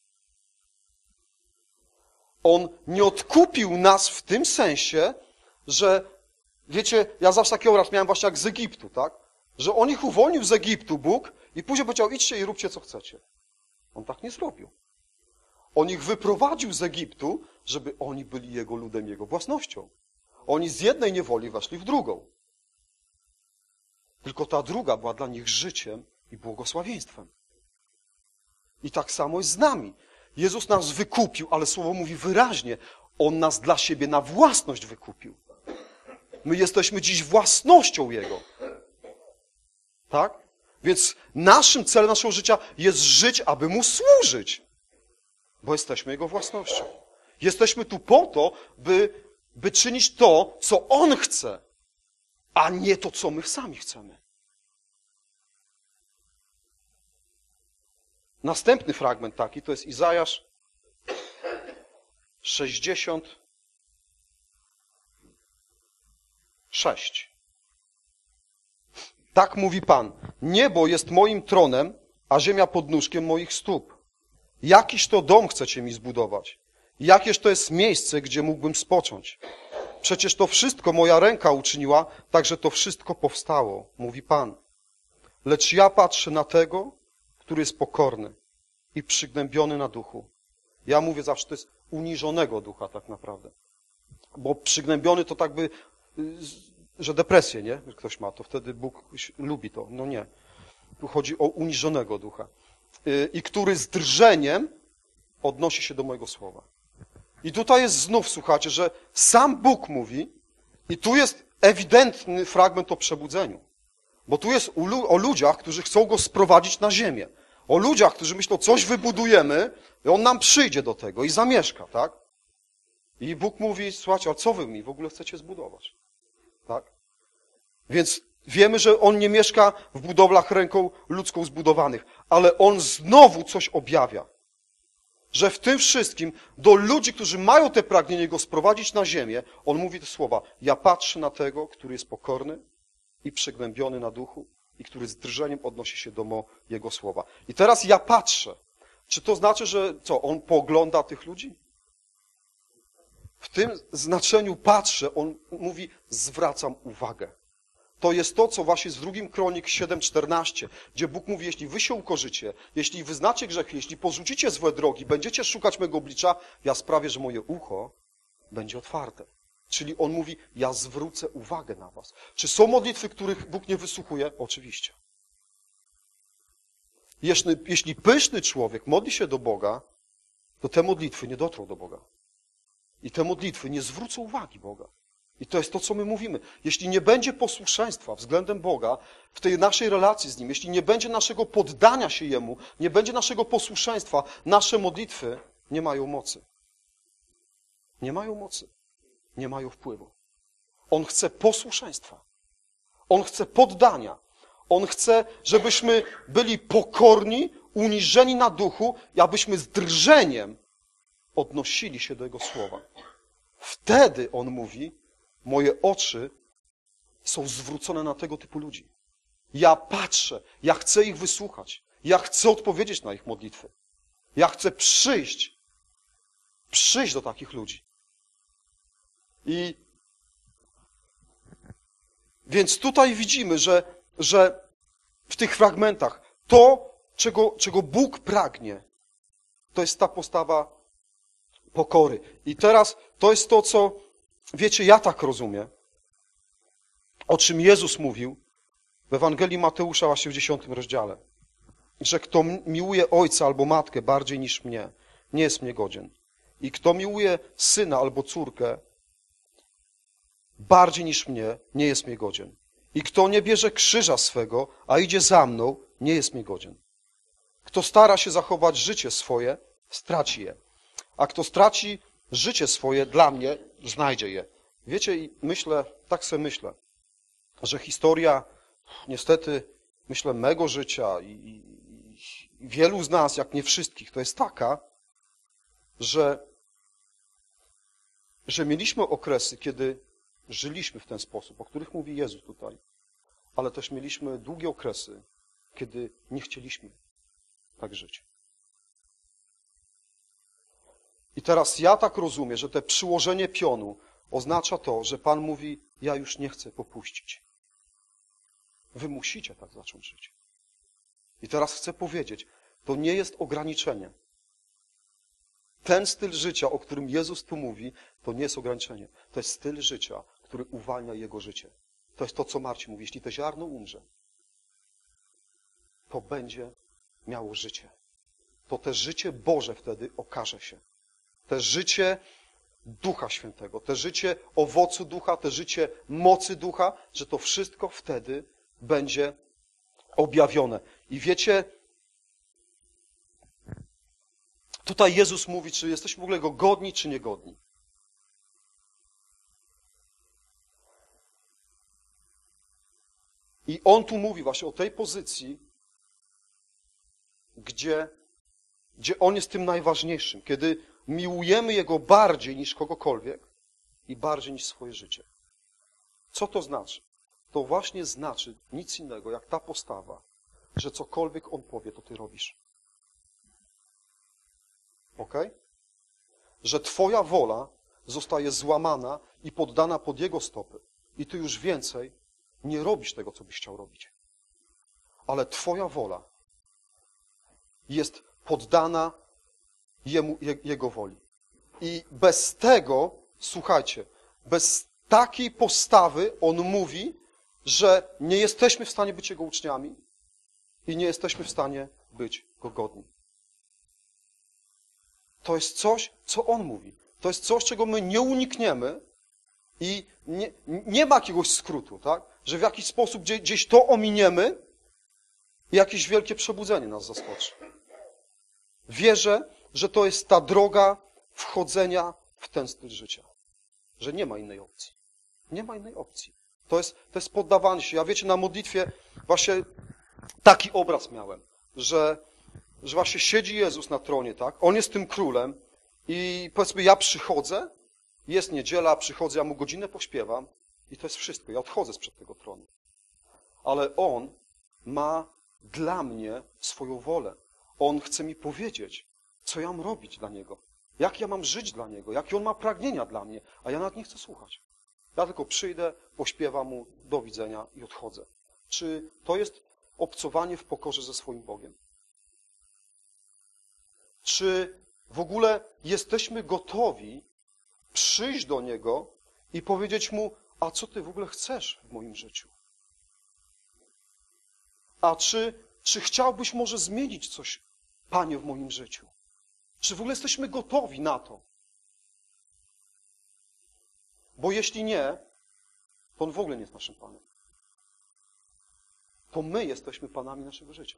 On nie odkupił nas w tym sensie, że, wiecie, ja zawsze taki obraz miałem właśnie jak z Egiptu, tak? Że on ich uwolnił z Egiptu, Bóg, i później powiedział, idźcie i róbcie, co chcecie. On tak nie zrobił. On ich wyprowadził z Egiptu, żeby oni byli Jego ludem, Jego własnością. Oni z jednej niewoli weszli w drugą. Tylko ta druga była dla nich życiem i błogosławieństwem. I tak samo jest z nami. Jezus nas wykupił, ale Słowo mówi wyraźnie, On nas dla siebie na własność wykupił. My jesteśmy dziś własnością Jego. Tak? Więc naszym celem naszego życia jest żyć, aby Mu służyć. Bo jesteśmy Jego własnością. Jesteśmy tu po to, by, by czynić to, co On chce, a nie to, co my sami chcemy. Następny fragment taki, to jest Izajasz sześćdziesiąt sześć. Tak mówi Pan, niebo jest moim tronem, a ziemia podnóżkiem moich stóp. Jakiż to dom chcecie mi zbudować? Jakież to jest miejsce, gdzie mógłbym spocząć? Przecież to wszystko moja ręka uczyniła, także to wszystko powstało, mówi Pan. Lecz ja patrzę na tego, który jest pokorny i przygnębiony na duchu. Ja mówię zawsze, to jest uniżonego ducha tak naprawdę. Bo przygnębiony to tak by że depresję, nie? Że ktoś ma, to wtedy Bóg lubi to. No nie. Tu chodzi o uniżonego ducha. I który z drżeniem odnosi się do mojego słowa. I tutaj jest znów, słuchajcie, że sam Bóg mówi i tu jest ewidentny fragment o przebudzeniu. Bo tu jest o ludziach, którzy chcą go sprowadzić na ziemię. O ludziach, którzy myślą, coś wybudujemy i on nam przyjdzie do tego i zamieszka, tak? I Bóg mówi, słuchajcie, a co wy mi w ogóle chcecie zbudować? Tak? Więc wiemy, że on nie mieszka w budowlach ręką ludzką zbudowanych, ale on znowu coś objawia. Że w tym wszystkim do ludzi, którzy mają te pragnienie go sprowadzić na ziemię, on mówi te słowa, ja patrzę na tego, który jest pokorny i przygnębiony na duchu i który z drżeniem odnosi się do mojego słowa. I teraz ja patrzę. Czy to znaczy, że co, on pogląda tych ludzi? W tym znaczeniu patrzę, on mówi, zwracam uwagę. To jest to, co właśnie z drugim Kronik siedem czternaście, gdzie Bóg mówi, jeśli wy się ukorzycie, jeśli wyznacie grzechy, jeśli porzucicie złe drogi, będziecie szukać mego oblicza, ja sprawię, że moje ucho będzie otwarte. Czyli on mówi, ja zwrócę uwagę na was. Czy są modlitwy, których Bóg nie wysłuchuje? Oczywiście. Jeśli, jeśli pyszny człowiek modli się do Boga, to te modlitwy nie dotrą do Boga. I te modlitwy nie zwrócą uwagi Boga. I to jest to, co my mówimy. Jeśli nie będzie posłuszeństwa względem Boga w tej naszej relacji z Nim, jeśli nie będzie naszego poddania się Jemu, nie będzie naszego posłuszeństwa, nasze modlitwy nie mają mocy. Nie mają mocy. Nie mają wpływu. On chce posłuszeństwa. On chce poddania. On chce, żebyśmy byli pokorni, uniżeni na duchu i abyśmy z drżeniem odnosili się do Jego słowa. Wtedy, on mówi, moje oczy są zwrócone na tego typu ludzi. Ja patrzę, ja chcę ich wysłuchać. Ja chcę odpowiedzieć na ich modlitwy. Ja chcę przyjść, przyjść do takich ludzi. I więc tutaj widzimy, że, że w tych fragmentach to, czego, czego Bóg pragnie, to jest ta postawa pokory. I teraz to jest to, co, wiecie, ja tak rozumiem, o czym Jezus mówił w Ewangelii Mateusza właśnie w dziesiątym rozdziale, że kto miłuje ojca albo matkę bardziej niż mnie, nie jest mnie godzien. I kto miłuje syna albo córkę bardziej niż mnie, nie jest mnie godzien. I kto nie bierze krzyża swego, a idzie za mną, nie jest mnie godzien. Kto stara się zachować życie swoje, straci je. A kto straci życie swoje dla mnie, znajdzie je. Wiecie, i myślę, tak sobie myślę, że historia, niestety, myślę, mego życia i, i, i wielu z nas, jak nie wszystkich, to jest taka, że, że mieliśmy okresy, kiedy żyliśmy w ten sposób, o których mówi Jezus tutaj, ale też mieliśmy długie okresy, kiedy nie chcieliśmy tak żyć. I teraz ja tak rozumiem, że te przyłożenie pionu oznacza to, że Pan mówi, ja już nie chcę popuścić. Wy musicie tak zacząć żyć. I teraz chcę powiedzieć, to nie jest ograniczenie. Ten styl życia, o którym Jezus tu mówi, to nie jest ograniczenie. To jest styl życia, który uwalnia Jego życie. To jest to, co Marcin mówi. Jeśli to ziarno umrze, to będzie miało życie. To te życie Boże wtedy okaże się. Te życie Ducha Świętego, te życie owocu Ducha, te życie mocy Ducha, że to wszystko wtedy będzie objawione. I wiecie, tutaj Jezus mówi, czy jesteśmy w ogóle Go godni, czy niegodni. I On tu mówi właśnie o tej pozycji, gdzie, gdzie On jest tym najważniejszym, kiedy miłujemy Jego bardziej niż kogokolwiek i bardziej niż swoje życie. Co to znaczy? To właśnie znaczy nic innego, jak ta postawa, że cokolwiek On powie, to ty robisz. Okej? Okay? Że twoja wola zostaje złamana i poddana pod Jego stopy. I ty już więcej nie robisz tego, co byś chciał robić. Ale twoja wola jest poddana Jemu, je, Jego woli. I bez tego, słuchajcie, bez takiej postawy on mówi, że nie jesteśmy w stanie być Jego uczniami i nie jesteśmy w stanie być Go godni. To jest coś, co on mówi. To jest coś, czego my nie unikniemy i nie, nie ma jakiegoś skrótu, tak? Że w jakiś sposób gdzieś, gdzieś to ominiemy i jakieś wielkie przebudzenie nas zaskoczy. Wierzę, że to jest ta droga wchodzenia w ten styl życia. Że nie ma innej opcji. Nie ma innej opcji. To jest, to jest poddawanie się. Ja wiecie, na modlitwie właśnie taki obraz miałem, że, że właśnie siedzi Jezus na tronie, tak? On jest tym królem i powiedzmy ja przychodzę, jest niedziela, przychodzę, ja mu godzinę pośpiewam i to jest wszystko. Ja odchodzę sprzed tego tronu. Ale On ma dla mnie swoją wolę. On chce mi powiedzieć, co ja mam robić dla Niego. Jak ja mam żyć dla Niego. Jakie On ma pragnienia dla mnie. A ja nawet nie chcę słuchać. Ja tylko przyjdę, pośpiewam Mu, do widzenia i odchodzę. Czy to jest obcowanie w pokorze ze swoim Bogiem? Czy w ogóle jesteśmy gotowi przyjść do Niego i powiedzieć Mu, a co Ty w ogóle chcesz w moim życiu? A czy, czy chciałbyś może zmienić coś, Panie, w moim życiu? Czy w ogóle jesteśmy gotowi na to? Bo jeśli nie, to On w ogóle nie jest naszym Panem. To my jesteśmy Panami naszego życia.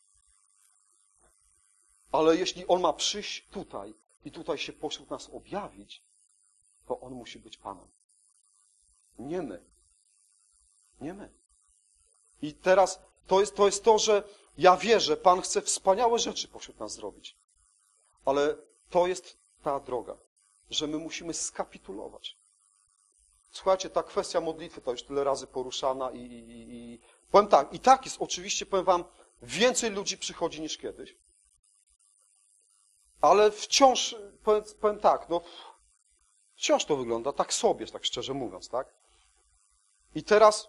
Ale jeśli On ma przyjść tutaj i tutaj się pośród nas objawić, to On musi być Panem. Nie my. Nie my. I teraz to jest, to jest to, że ja wierzę, Pan chce wspaniałe rzeczy pośród nas zrobić. Ale to jest ta droga, że my musimy skapitulować. Słuchajcie, ta kwestia modlitwy to już tyle razy poruszana i, i, i powiem tak, i tak jest, oczywiście, powiem wam, więcej ludzi przychodzi niż kiedyś. Ale wciąż, powiem, powiem tak, no wciąż to wygląda tak sobie, tak szczerze mówiąc, tak? I teraz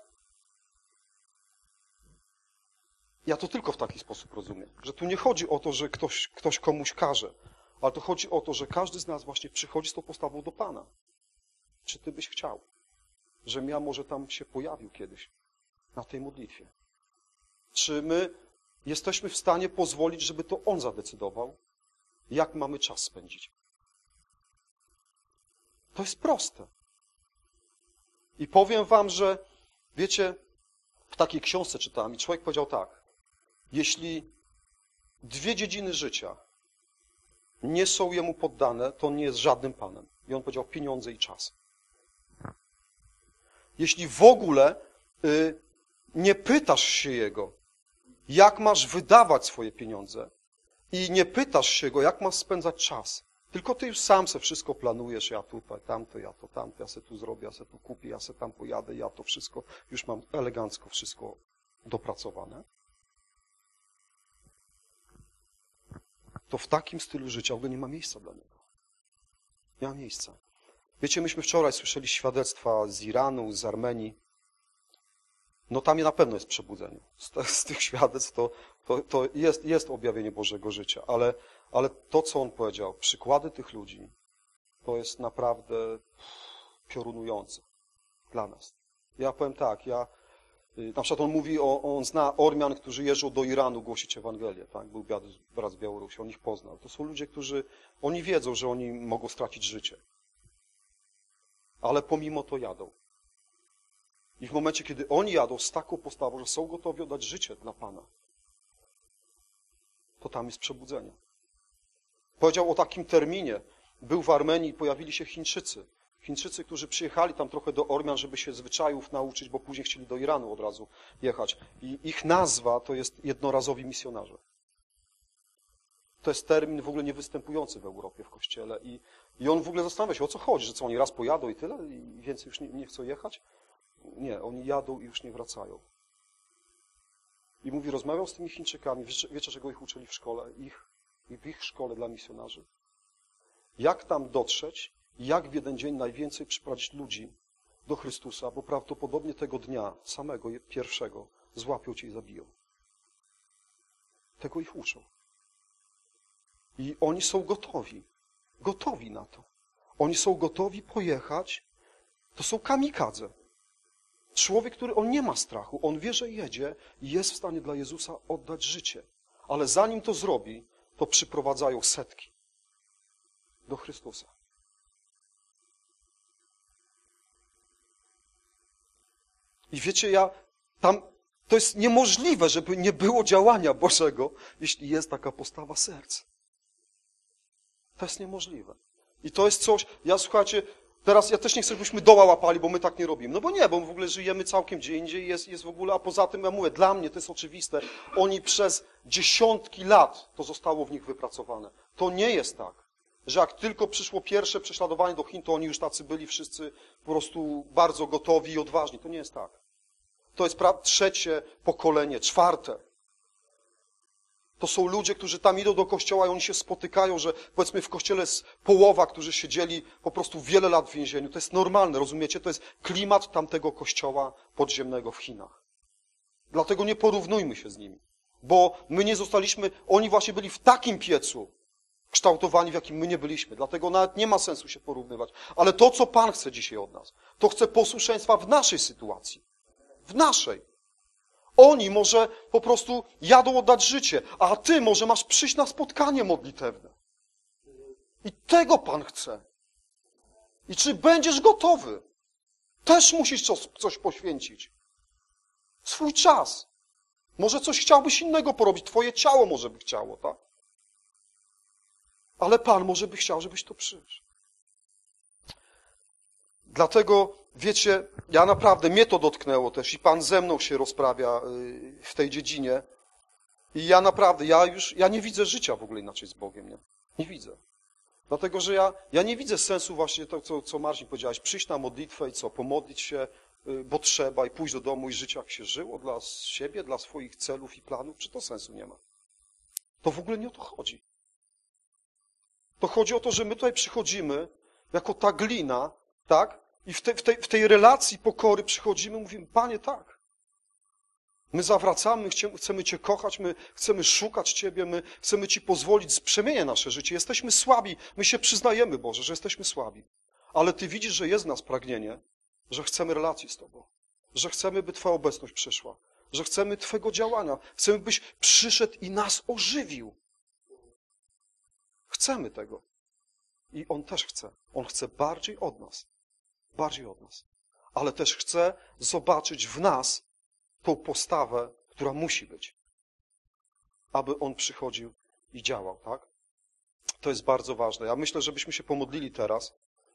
ja to tylko w taki sposób rozumiem, że tu nie chodzi o to, że ktoś, ktoś komuś każe, ale to chodzi o to, że każdy z nas właśnie przychodzi z tą postawą do Pana. Czy Ty byś chciał, żebym ja może tam się pojawił kiedyś na tej modlitwie? Czy my jesteśmy w stanie pozwolić, żeby to On zadecydował, jak mamy czas spędzić? To jest proste. I powiem wam, że wiecie, w takiej książce czytałem i człowiek powiedział tak: jeśli dwie dziedziny życia nie są Jemu poddane, to On nie jest żadnym Panem. I on powiedział pieniądze i czas. Jeśli w ogóle y, nie pytasz się Jego, jak masz wydawać swoje pieniądze i nie pytasz się Go, jak masz spędzać czas, tylko Ty już sam se wszystko planujesz, ja tutaj, tamto, ja to, tamto, ja se tu zrobię, ja se tu kupię, ja se tam pojadę, ja to wszystko, już mam elegancko wszystko dopracowane, to w takim stylu życia w ogóle nie ma miejsca dla Niego. Nie ma miejsca. Wiecie, myśmy wczoraj słyszeli świadectwa z Iranu, z Armenii. No tam na pewno jest przebudzenie. Z, z tych świadectw to, to, to jest, jest objawienie Bożego życia. Ale, ale to, co on powiedział, przykłady tych ludzi, to jest naprawdę piorunujące dla nas. Ja powiem tak, ja, na przykład on mówi, o, on zna Ormian, którzy jeżdżą do Iranu głosić Ewangelię. Tak? Był brat z Białorusi, on ich poznał. To są ludzie, którzy, oni wiedzą, że oni mogą stracić życie. Ale pomimo to jadą. I w momencie, kiedy oni jadą z taką postawą, że są gotowi oddać życie dla Pana, to tam jest przebudzenie. Powiedział o takim terminie. Był w Armenii i pojawili się Chińczycy. Chińczycy, którzy przyjechali tam trochę do Ormian, żeby się zwyczajów nauczyć, bo później chcieli do Iranu od razu jechać. I ich nazwa to jest jednorazowi misjonarze. To jest termin w ogóle niewystępujący w Europie, w Kościele. I, i on w ogóle zastanawia się, o co chodzi, że co, oni raz pojadą i tyle? I więcej już nie, nie chcą jechać? Nie, oni jadą i już nie wracają. I mówi, rozmawiał z tymi Chińczykami, wiecie, wiecie czego ich uczyli w szkole? Ich, w ich szkole dla misjonarzy. Jak tam dotrzeć, jak w jeden dzień najwięcej przyprowadzić ludzi do Chrystusa, bo prawdopodobnie tego dnia, samego pierwszego, złapią cię i zabiją. Tego ich uczą. I oni są gotowi, gotowi na to. Oni są gotowi pojechać To są kamikadze. Człowiek, który on nie ma strachu, on wie, że jedzie i jest w stanie dla Jezusa oddać życie. Ale zanim to zrobi, to przyprowadzają setki do Chrystusa. I wiecie, ja tam, to jest niemożliwe, żeby nie było działania Bożego, jeśli jest taka postawa serc. To jest niemożliwe. I to jest coś, ja słuchajcie, teraz ja też nie chcę, żebyśmy doła łapali, bo my tak nie robimy. No bo nie, bo my w ogóle żyjemy całkiem gdzie indziej, jest, jest w ogóle, a poza tym ja mówię, dla mnie to jest oczywiste, oni przez dziesiątki lat to zostało w nich wypracowane. To nie jest tak, że jak tylko przyszło pierwsze prześladowanie do Chin, to oni już tacy byli wszyscy po prostu bardzo gotowi i odważni. To nie jest tak. To jest pra- trzecie pokolenie, czwarte. To są ludzie, którzy tam idą do kościoła i oni się spotykają, że powiedzmy w kościele jest połowa, którzy siedzieli po prostu wiele lat w więzieniu. To jest normalne, rozumiecie? To jest klimat tamtego kościoła podziemnego w Chinach. Dlatego nie porównujmy się z nimi. Bo my nie zostaliśmy, oni właśnie byli w takim piecu kształtowani, w jakim my nie byliśmy. Dlatego nawet nie ma sensu się porównywać. Ale to, co Pan chce dzisiaj od nas, to chce posłuszeństwa w naszej sytuacji. W naszej. Oni może po prostu jadą oddać życie, a ty może masz przyjść na spotkanie modlitewne. I tego Pan chce. I czy będziesz gotowy? Też musisz coś, coś poświęcić. Swój czas. Może coś chciałbyś innego porobić. Twoje ciało może by chciało, tak? Ale Pan może by chciał, żebyś to przyszedł. Dlatego, wiecie, ja naprawdę, mnie to dotknęło też i Pan ze mną się rozprawia w tej dziedzinie. I ja naprawdę, ja już, ja nie widzę życia w ogóle inaczej z Bogiem, nie? Nie widzę. Dlatego, że ja, ja nie widzę sensu właśnie to, co, co Marcin powiedziałeś, przyjść na modlitwę i co, pomodlić się, bo trzeba i pójść do domu i żyć jak się żyło dla siebie, dla swoich celów i planów, czy to sensu nie ma? To w ogóle nie o to chodzi. To chodzi o to, że my tutaj przychodzimy jako ta glina, tak? I w, te, w, tej, w tej relacji pokory przychodzimy, mówimy, Panie, tak. My zawracamy, chcemy, chcemy Cię kochać, my chcemy szukać Ciebie, my chcemy Ci pozwolić przemieniać nasze życie. Jesteśmy słabi, my się przyznajemy, Boże, że jesteśmy słabi. Ale Ty widzisz, że jest w nas pragnienie, że chcemy relacji z Tobą, że chcemy, by Twoja obecność przyszła, że chcemy Twego działania, chcemy, byś przyszedł i nas ożywił. Chcemy tego. I On też chce. On chce bardziej od nas. Bardziej od nas. Ale też chce zobaczyć w nas tą postawę, która musi być. Aby On przychodził i działał, tak? To jest bardzo ważne. Ja myślę, żebyśmy się pomodlili teraz.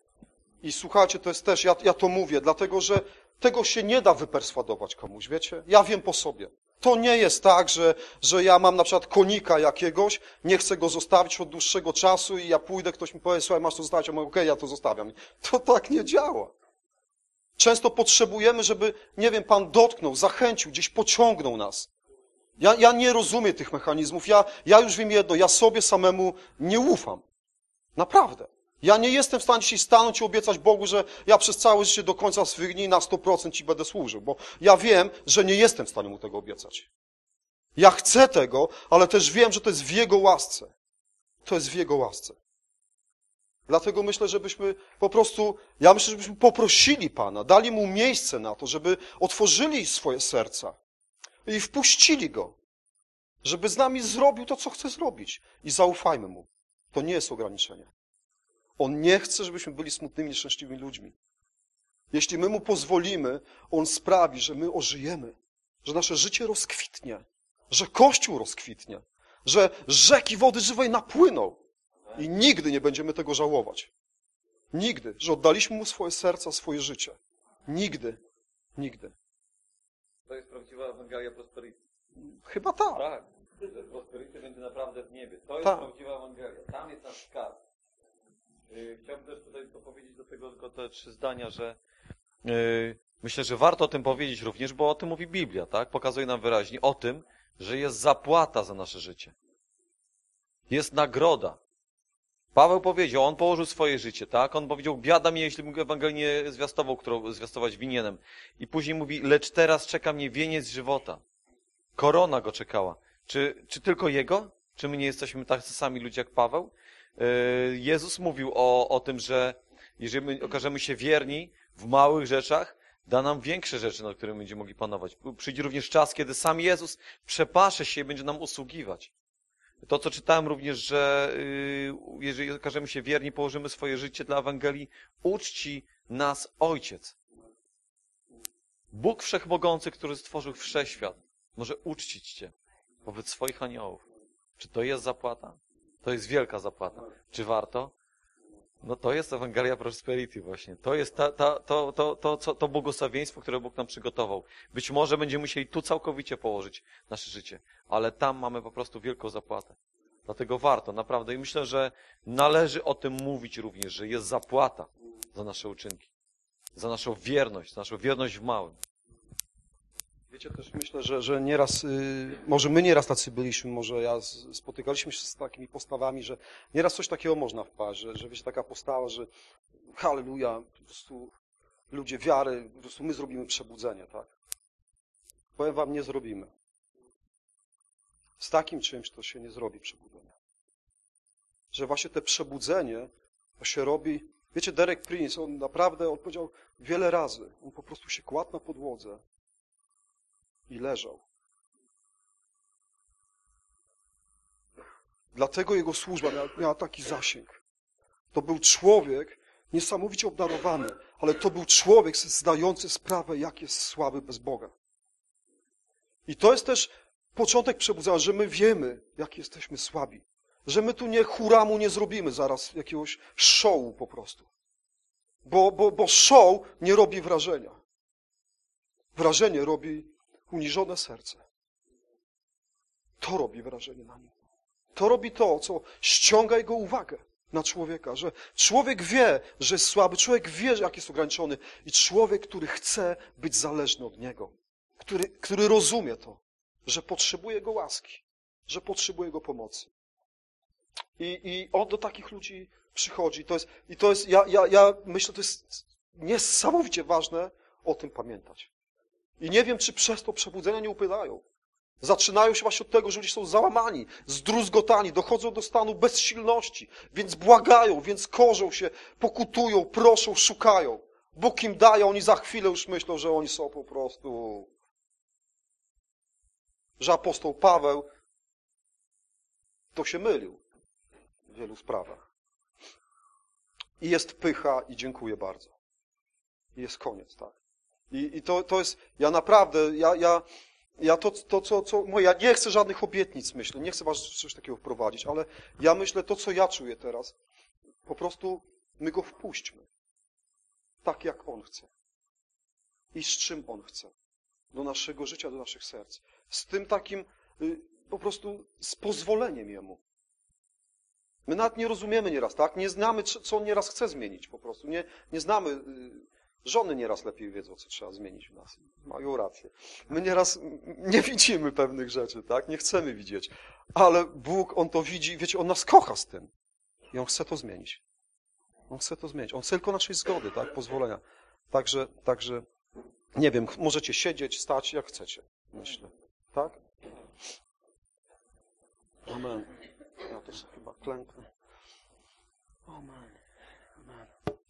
I słuchajcie, to jest też, ja, ja to mówię, dlatego, że tego się nie da wyperswadować komuś, wiecie? Ja wiem po sobie. To nie jest tak, że, że ja mam na przykład konika jakiegoś, nie chcę go zostawić od dłuższego czasu i ja pójdę, ktoś mi powie, słuchaj, masz to zostawić, ja mówię, okej, okay, ja to zostawiam. To tak nie działa. Często potrzebujemy, żeby, nie wiem, Pan dotknął, zachęcił, gdzieś pociągnął nas. Ja, ja nie rozumiem tych mechanizmów. Ja, ja już wiem jedno, ja sobie samemu nie ufam. Naprawdę. Ja nie jestem w stanie dzisiaj stanąć i obiecać Bogu, że ja przez całe życie do końca swych dni na sto procent Ci będę służył, bo ja wiem, że nie jestem w stanie Mu tego obiecać. Ja chcę tego, ale też wiem, że to jest w Jego łasce. To jest w Jego łasce. Dlatego myślę, żebyśmy po prostu, ja myślę, żebyśmy poprosili Pana, dali Mu miejsce na to, żeby otworzyli swoje serca i wpuścili Go, żeby z nami zrobił to, co chce zrobić. I zaufajmy Mu. To nie jest ograniczenie. On nie chce, żebyśmy byli smutnymi, nieszczęśliwymi ludźmi. Jeśli my Mu pozwolimy, On sprawi, że my ożyjemy, że nasze życie rozkwitnie, że Kościół rozkwitnie, że rzeki wody żywej napłyną i nigdy nie będziemy tego żałować. Nigdy, że oddaliśmy Mu swoje serca, swoje życie. Nigdy, nigdy. To jest prawdziwa Ewangelia Prosperity. Chyba tak. Tak, że Prosperity będzie naprawdę w niebie. To jest Tak. prawdziwa Ewangelia. Tam jest nasz skarb. Yy, chciałbym też tutaj dopowiedzieć do tego tylko te trzy zdania, że yy, myślę, że warto o tym powiedzieć również, bo o tym mówi Biblia, tak? Pokazuje nam wyraźnie o tym, że jest zapłata za nasze życie. Jest nagroda. Paweł powiedział, on położył swoje życie, tak? On powiedział, biada mi, jeśli bym Ewangelię nie zwiastował, którą zwiastować winienem. I później mówi, lecz teraz czeka mnie wieniec żywota. Korona go czekała. Czy, czy tylko jego? Czy my nie jesteśmy tacy sami ludzie jak Paweł? Jezus mówił o, o tym, że jeżeli my okażemy się wierni w małych rzeczach, da nam większe rzeczy, nad którymi będziemy mogli panować. Przyjdzie również czas, kiedy sam Jezus przepasze się i będzie nam usługiwać. To, co czytałem również, że jeżeli okażemy się wierni, położymy swoje życie dla Ewangelii, uczci nas Ojciec. Bóg Wszechmogący, który stworzył wszechświat, może uczcić cię wobec swoich aniołów. Czy to jest zapłata? To jest wielka zapłata. Czy warto? No to jest Ewangelia Prosperity właśnie. To jest ta, ta, to, to, to, to, to błogosławieństwo, które Bóg nam przygotował. Być może będziemy musieli tu całkowicie położyć nasze życie, ale tam mamy po prostu wielką zapłatę. Dlatego warto, naprawdę. I myślę, że należy o tym mówić również, że jest zapłata za nasze uczynki, za naszą wierność, za naszą wierność w małym. Wiecie, też myślę, że, że nieraz, yy, może my nieraz tacy byliśmy, może ja z, spotykaliśmy się z takimi postawami, że nieraz coś takiego można wpaść, że, że wiecie, taka postawa, że halleluja, po prostu ludzie wiary, po prostu my zrobimy przebudzenie, tak? Powiem wam, nie zrobimy. Z takim czymś to się nie zrobi przebudzenia. Że właśnie te przebudzenie to się robi, wiecie, Derek Prince, on naprawdę, on powiedział wiele razy, on po prostu się kładł na podłodze i leżał. Dlatego jego służba miała, miała taki zasięg. To był człowiek niesamowicie obdarowany, ale to był człowiek zdający sprawę, jak jest słaby bez Boga. I to jest też początek przebudzenia, że my wiemy, jak jesteśmy słabi. Że my tu nie huramu nie zrobimy zaraz jakiegoś showu po prostu. Bo, bo, bo show nie robi wrażenia. Wrażenie robi uniżone serce. To robi wrażenie na nim. To robi to, co ściąga jego uwagę na człowieka, że człowiek wie, że jest słaby, człowiek wie, jak jest ograniczony i człowiek, który chce być zależny od niego, który, który rozumie to, że potrzebuje jego łaski, że potrzebuje jego pomocy. I, i on do takich ludzi przychodzi. To jest, I to jest, ja, ja, ja myślę, to jest niesamowicie ważne o tym pamiętać. I nie wiem, czy przez to przebudzenia nie upylają. Zaczynają się właśnie od tego, że ludzie są załamani, zdruzgotani, dochodzą do stanu bezsilności, więc błagają, więc korzą się, pokutują, proszą, szukają. Bóg im daje, oni za chwilę już myślą, że oni są po prostu... Że apostoł Paweł to się mylił w wielu sprawach. I jest pycha i dziękuję bardzo. I jest koniec, tak. I, i to, to jest, ja naprawdę, ja, ja, ja to, to co, co, no ja nie chcę żadnych obietnic, myślę, nie chcę was coś takiego wprowadzić, ale ja myślę, to co ja czuję teraz, po prostu my go wpuśćmy. Tak jak on chce. I z czym on chce. Do naszego życia, do naszych serc. Z tym takim, y, po prostu z pozwoleniem jemu. My nawet nie rozumiemy nieraz, tak? Nie znamy, co on nieraz chce zmienić po prostu. Nie, nie znamy, y, żony nieraz lepiej wiedzą, co trzeba zmienić w nas. Mają rację. My nieraz nie widzimy pewnych rzeczy, tak? Nie chcemy widzieć. Ale Bóg, On to widzi, wiecie, On nas kocha z tym. I On chce to zmienić. On chce to zmienić. On chce tylko naszej zgody, tak? Pozwolenia. Także, także, nie wiem, możecie siedzieć, stać, jak chcecie, myślę. Tak? Amen. Ja to sobie chyba klęknę. Amen. Amen.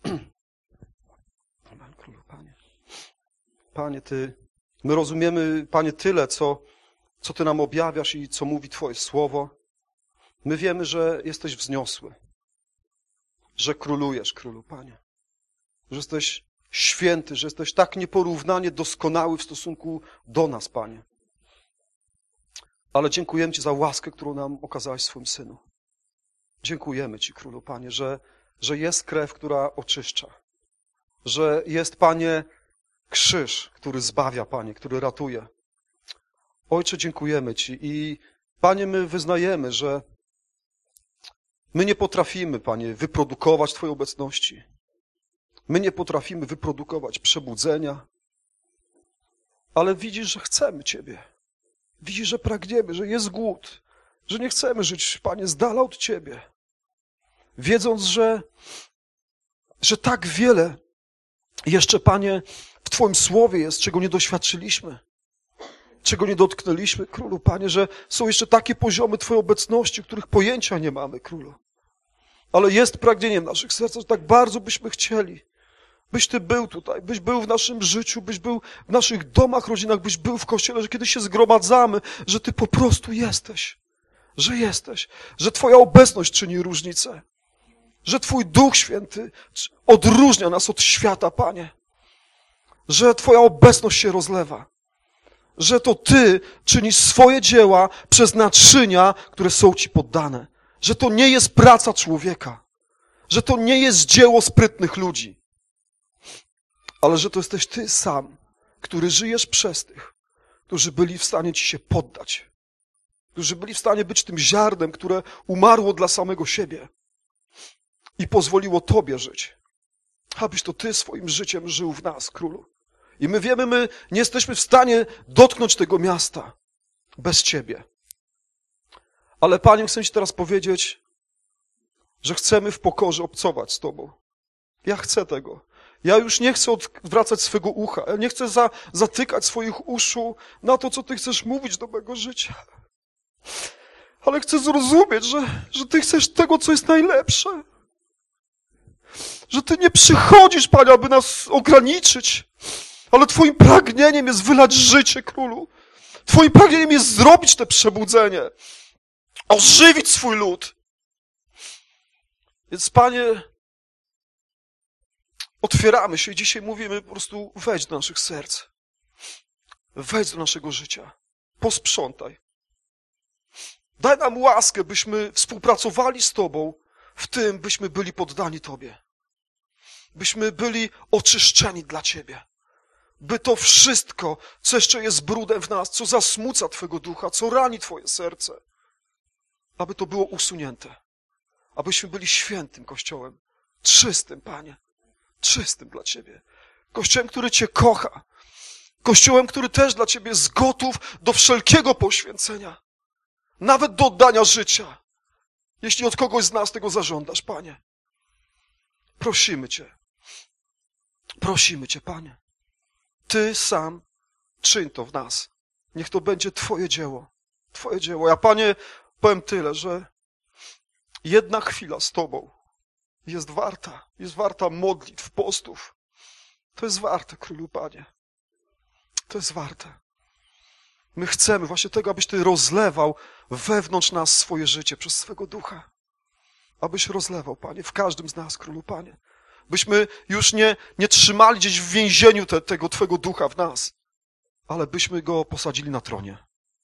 Amen, Królu, Panie. Panie, Ty, my rozumiemy, Panie, tyle, co, co Ty nam objawiasz i co mówi Twoje słowo. My wiemy, że jesteś wzniosły, że królujesz, Królu, Panie. Że jesteś święty, że jesteś tak nieporównanie doskonały w stosunku do nas, Panie. Ale dziękujemy Ci za łaskę, którą nam okazałeś w swoim Synu. Dziękujemy Ci, Królu, Panie, że, że jest krew, która oczyszcza. Że jest, Panie, krzyż, który zbawia, Panie, który ratuje. Ojcze, dziękujemy Ci i, Panie, my wyznajemy, że my nie potrafimy, Panie, wyprodukować Twojej obecności. My nie potrafimy wyprodukować przebudzenia, ale widzisz, że chcemy Ciebie. Widzisz, że pragniemy, że jest głód, że nie chcemy żyć, Panie, z dala od Ciebie. Wiedząc, że, że tak wiele jeszcze, Panie, w Twoim Słowie jest, czego nie doświadczyliśmy, czego nie dotknęliśmy, Królu, Panie, że są jeszcze takie poziomy Twojej obecności, których pojęcia nie mamy, Królu. Ale jest pragnienie w naszych sercach, że tak bardzo byśmy chcieli, byś Ty był tutaj, byś był w naszym życiu, byś był w naszych domach, rodzinach, byś był w Kościele, że kiedy się zgromadzamy, że Ty po prostu jesteś, że jesteś, że Twoja obecność czyni różnicę, że Twój Duch Święty odróżnia nas od świata, Panie, że Twoja obecność się rozlewa, że to Ty czynisz swoje dzieła przez naczynia, które są Ci poddane, że to nie jest praca człowieka, że to nie jest dzieło sprytnych ludzi, ale że to jesteś Ty sam, który żyjesz przez tych, którzy byli w stanie Ci się poddać, którzy byli w stanie być tym ziarnem, które umarło dla samego siebie i pozwoliło Tobie żyć, abyś to Ty swoim życiem żył w nas, Królu. I my wiemy, my nie jesteśmy w stanie dotknąć tego miasta bez Ciebie. Ale Panie, chcę Ci teraz powiedzieć, że chcemy w pokorze obcować z Tobą. Ja chcę tego. Ja już nie chcę odwracać swego ucha. Ja nie chcę za, zatykać swoich uszu na to, co Ty chcesz mówić do mego życia. Ale chcę zrozumieć, że, że Ty chcesz tego, co jest najlepsze. Że Ty nie przychodzisz, Panie, aby nas ograniczyć, ale Twoim pragnieniem jest wylać życie, Królu. Twoim pragnieniem jest zrobić te przebudzenie. Ożywić swój lud. Więc, Panie, otwieramy się i dzisiaj mówimy po prostu wejdź do naszych serc. Wejdź do naszego życia. Posprzątaj. Daj nam łaskę, byśmy współpracowali z Tobą w tym, byśmy byli poddani Tobie. Byśmy byli oczyszczeni dla Ciebie. By to wszystko, co jeszcze jest brudem w nas, co zasmuca Twego ducha, co rani Twoje serce, aby to było usunięte. Abyśmy byli świętym Kościołem. Czystym, Panie. Czystym dla Ciebie. Kościołem, który Cię kocha. Kościołem, który też dla Ciebie jest gotów do wszelkiego poświęcenia. Nawet do oddania życia. Jeśli od kogoś z nas tego zażądasz, Panie. Prosimy Cię. Prosimy Cię, Panie. Ty sam czyń to w nas. Niech to będzie Twoje dzieło. Twoje dzieło. Ja, Panie, powiem tyle, że jedna chwila z Tobą jest warta. Jest warta modlitw, postów. To jest warte, Królu Panie. To jest warte. My chcemy właśnie tego, abyś Ty rozlewał wewnątrz nas swoje życie przez swego ducha. Abyś rozlewał, Panie, w każdym z nas, Królu Panie. Byśmy już nie, nie trzymali gdzieś w więzieniu te, tego Twego ducha w nas, ale byśmy go posadzili na tronie.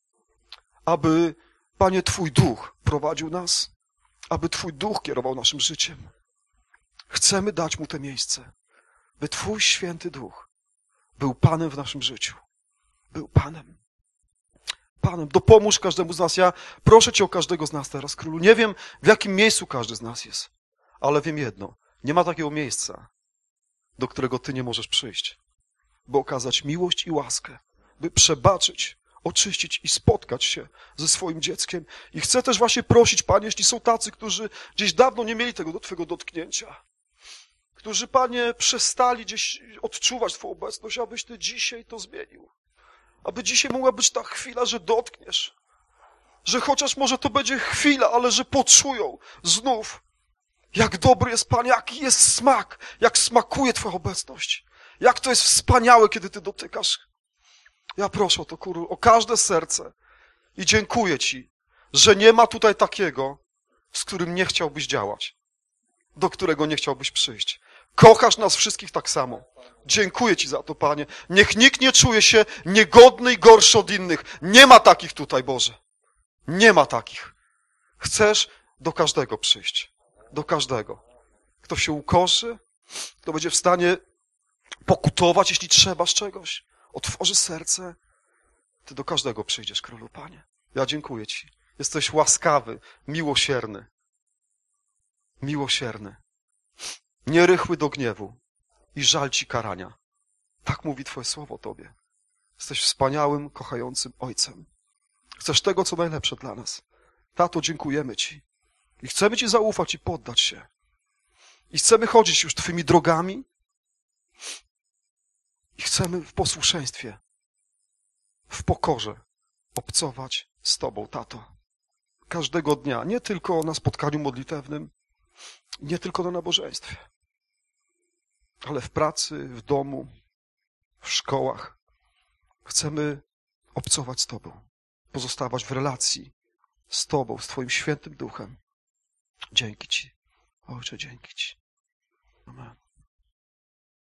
Aby, Panie, Twój duch prowadził nas, aby Twój duch kierował naszym życiem. Chcemy dać mu to miejsce, by Twój święty duch był Panem w naszym życiu. Był Panem. Panem. Dopomóż każdemu z nas. Ja proszę Cię o każdego z nas teraz, Królu. Nie wiem, w jakim miejscu każdy z nas jest, ale wiem jedno. Nie ma takiego miejsca, do którego Ty nie możesz przyjść, by okazać miłość i łaskę, by przebaczyć, oczyścić i spotkać się ze swoim dzieckiem. I chcę też właśnie prosić, Panie, jeśli są tacy, którzy gdzieś dawno nie mieli tego do Twojego dotknięcia, którzy, Panie, przestali gdzieś odczuwać Twoją obecność, abyś Ty dzisiaj to zmienił. Aby dzisiaj mogła być ta chwila, że dotkniesz, że chociaż może to będzie chwila, ale że poczują znów, jak dobry jest Pan, jaki jest smak, jak smakuje Twoja obecność, jak to jest wspaniałe, kiedy Ty dotykasz. Ja proszę o to, Królu, o każde serce i dziękuję Ci, że nie ma tutaj takiego, z którym nie chciałbyś działać, do którego nie chciałbyś przyjść. Kochasz nas wszystkich tak samo. Dziękuję Ci za to, Panie. Niech nikt nie czuje się niegodny i gorszy od innych. Nie ma takich tutaj, Boże. Nie ma takich. Chcesz do każdego przyjść. Do każdego. Kto się ukorzy, kto będzie w stanie pokutować, jeśli trzeba z czegoś, otworzy serce, Ty do każdego przyjdziesz, Królu Panie. Ja dziękuję Ci. Jesteś łaskawy, miłosierny. Miłosierny. Nierychły do gniewu i żal Ci karania. Tak mówi Twoje słowo o Tobie. Jesteś wspaniałym, kochającym Ojcem. Chcesz tego, co najlepsze dla nas. Tato, dziękujemy Ci. I chcemy Ci zaufać i poddać się. I chcemy chodzić już Twymi drogami. I chcemy w posłuszeństwie, w pokorze obcować z Tobą, Tato. Każdego dnia, nie tylko na spotkaniu modlitewnym, Nie tylko na nabożeństwie, ale w pracy, w domu, w szkołach. Chcemy obcować z Tobą, pozostawać w relacji z Tobą, z Twoim świętym duchem. Dzięki Ci, Ojcze, dzięki Ci. Amen.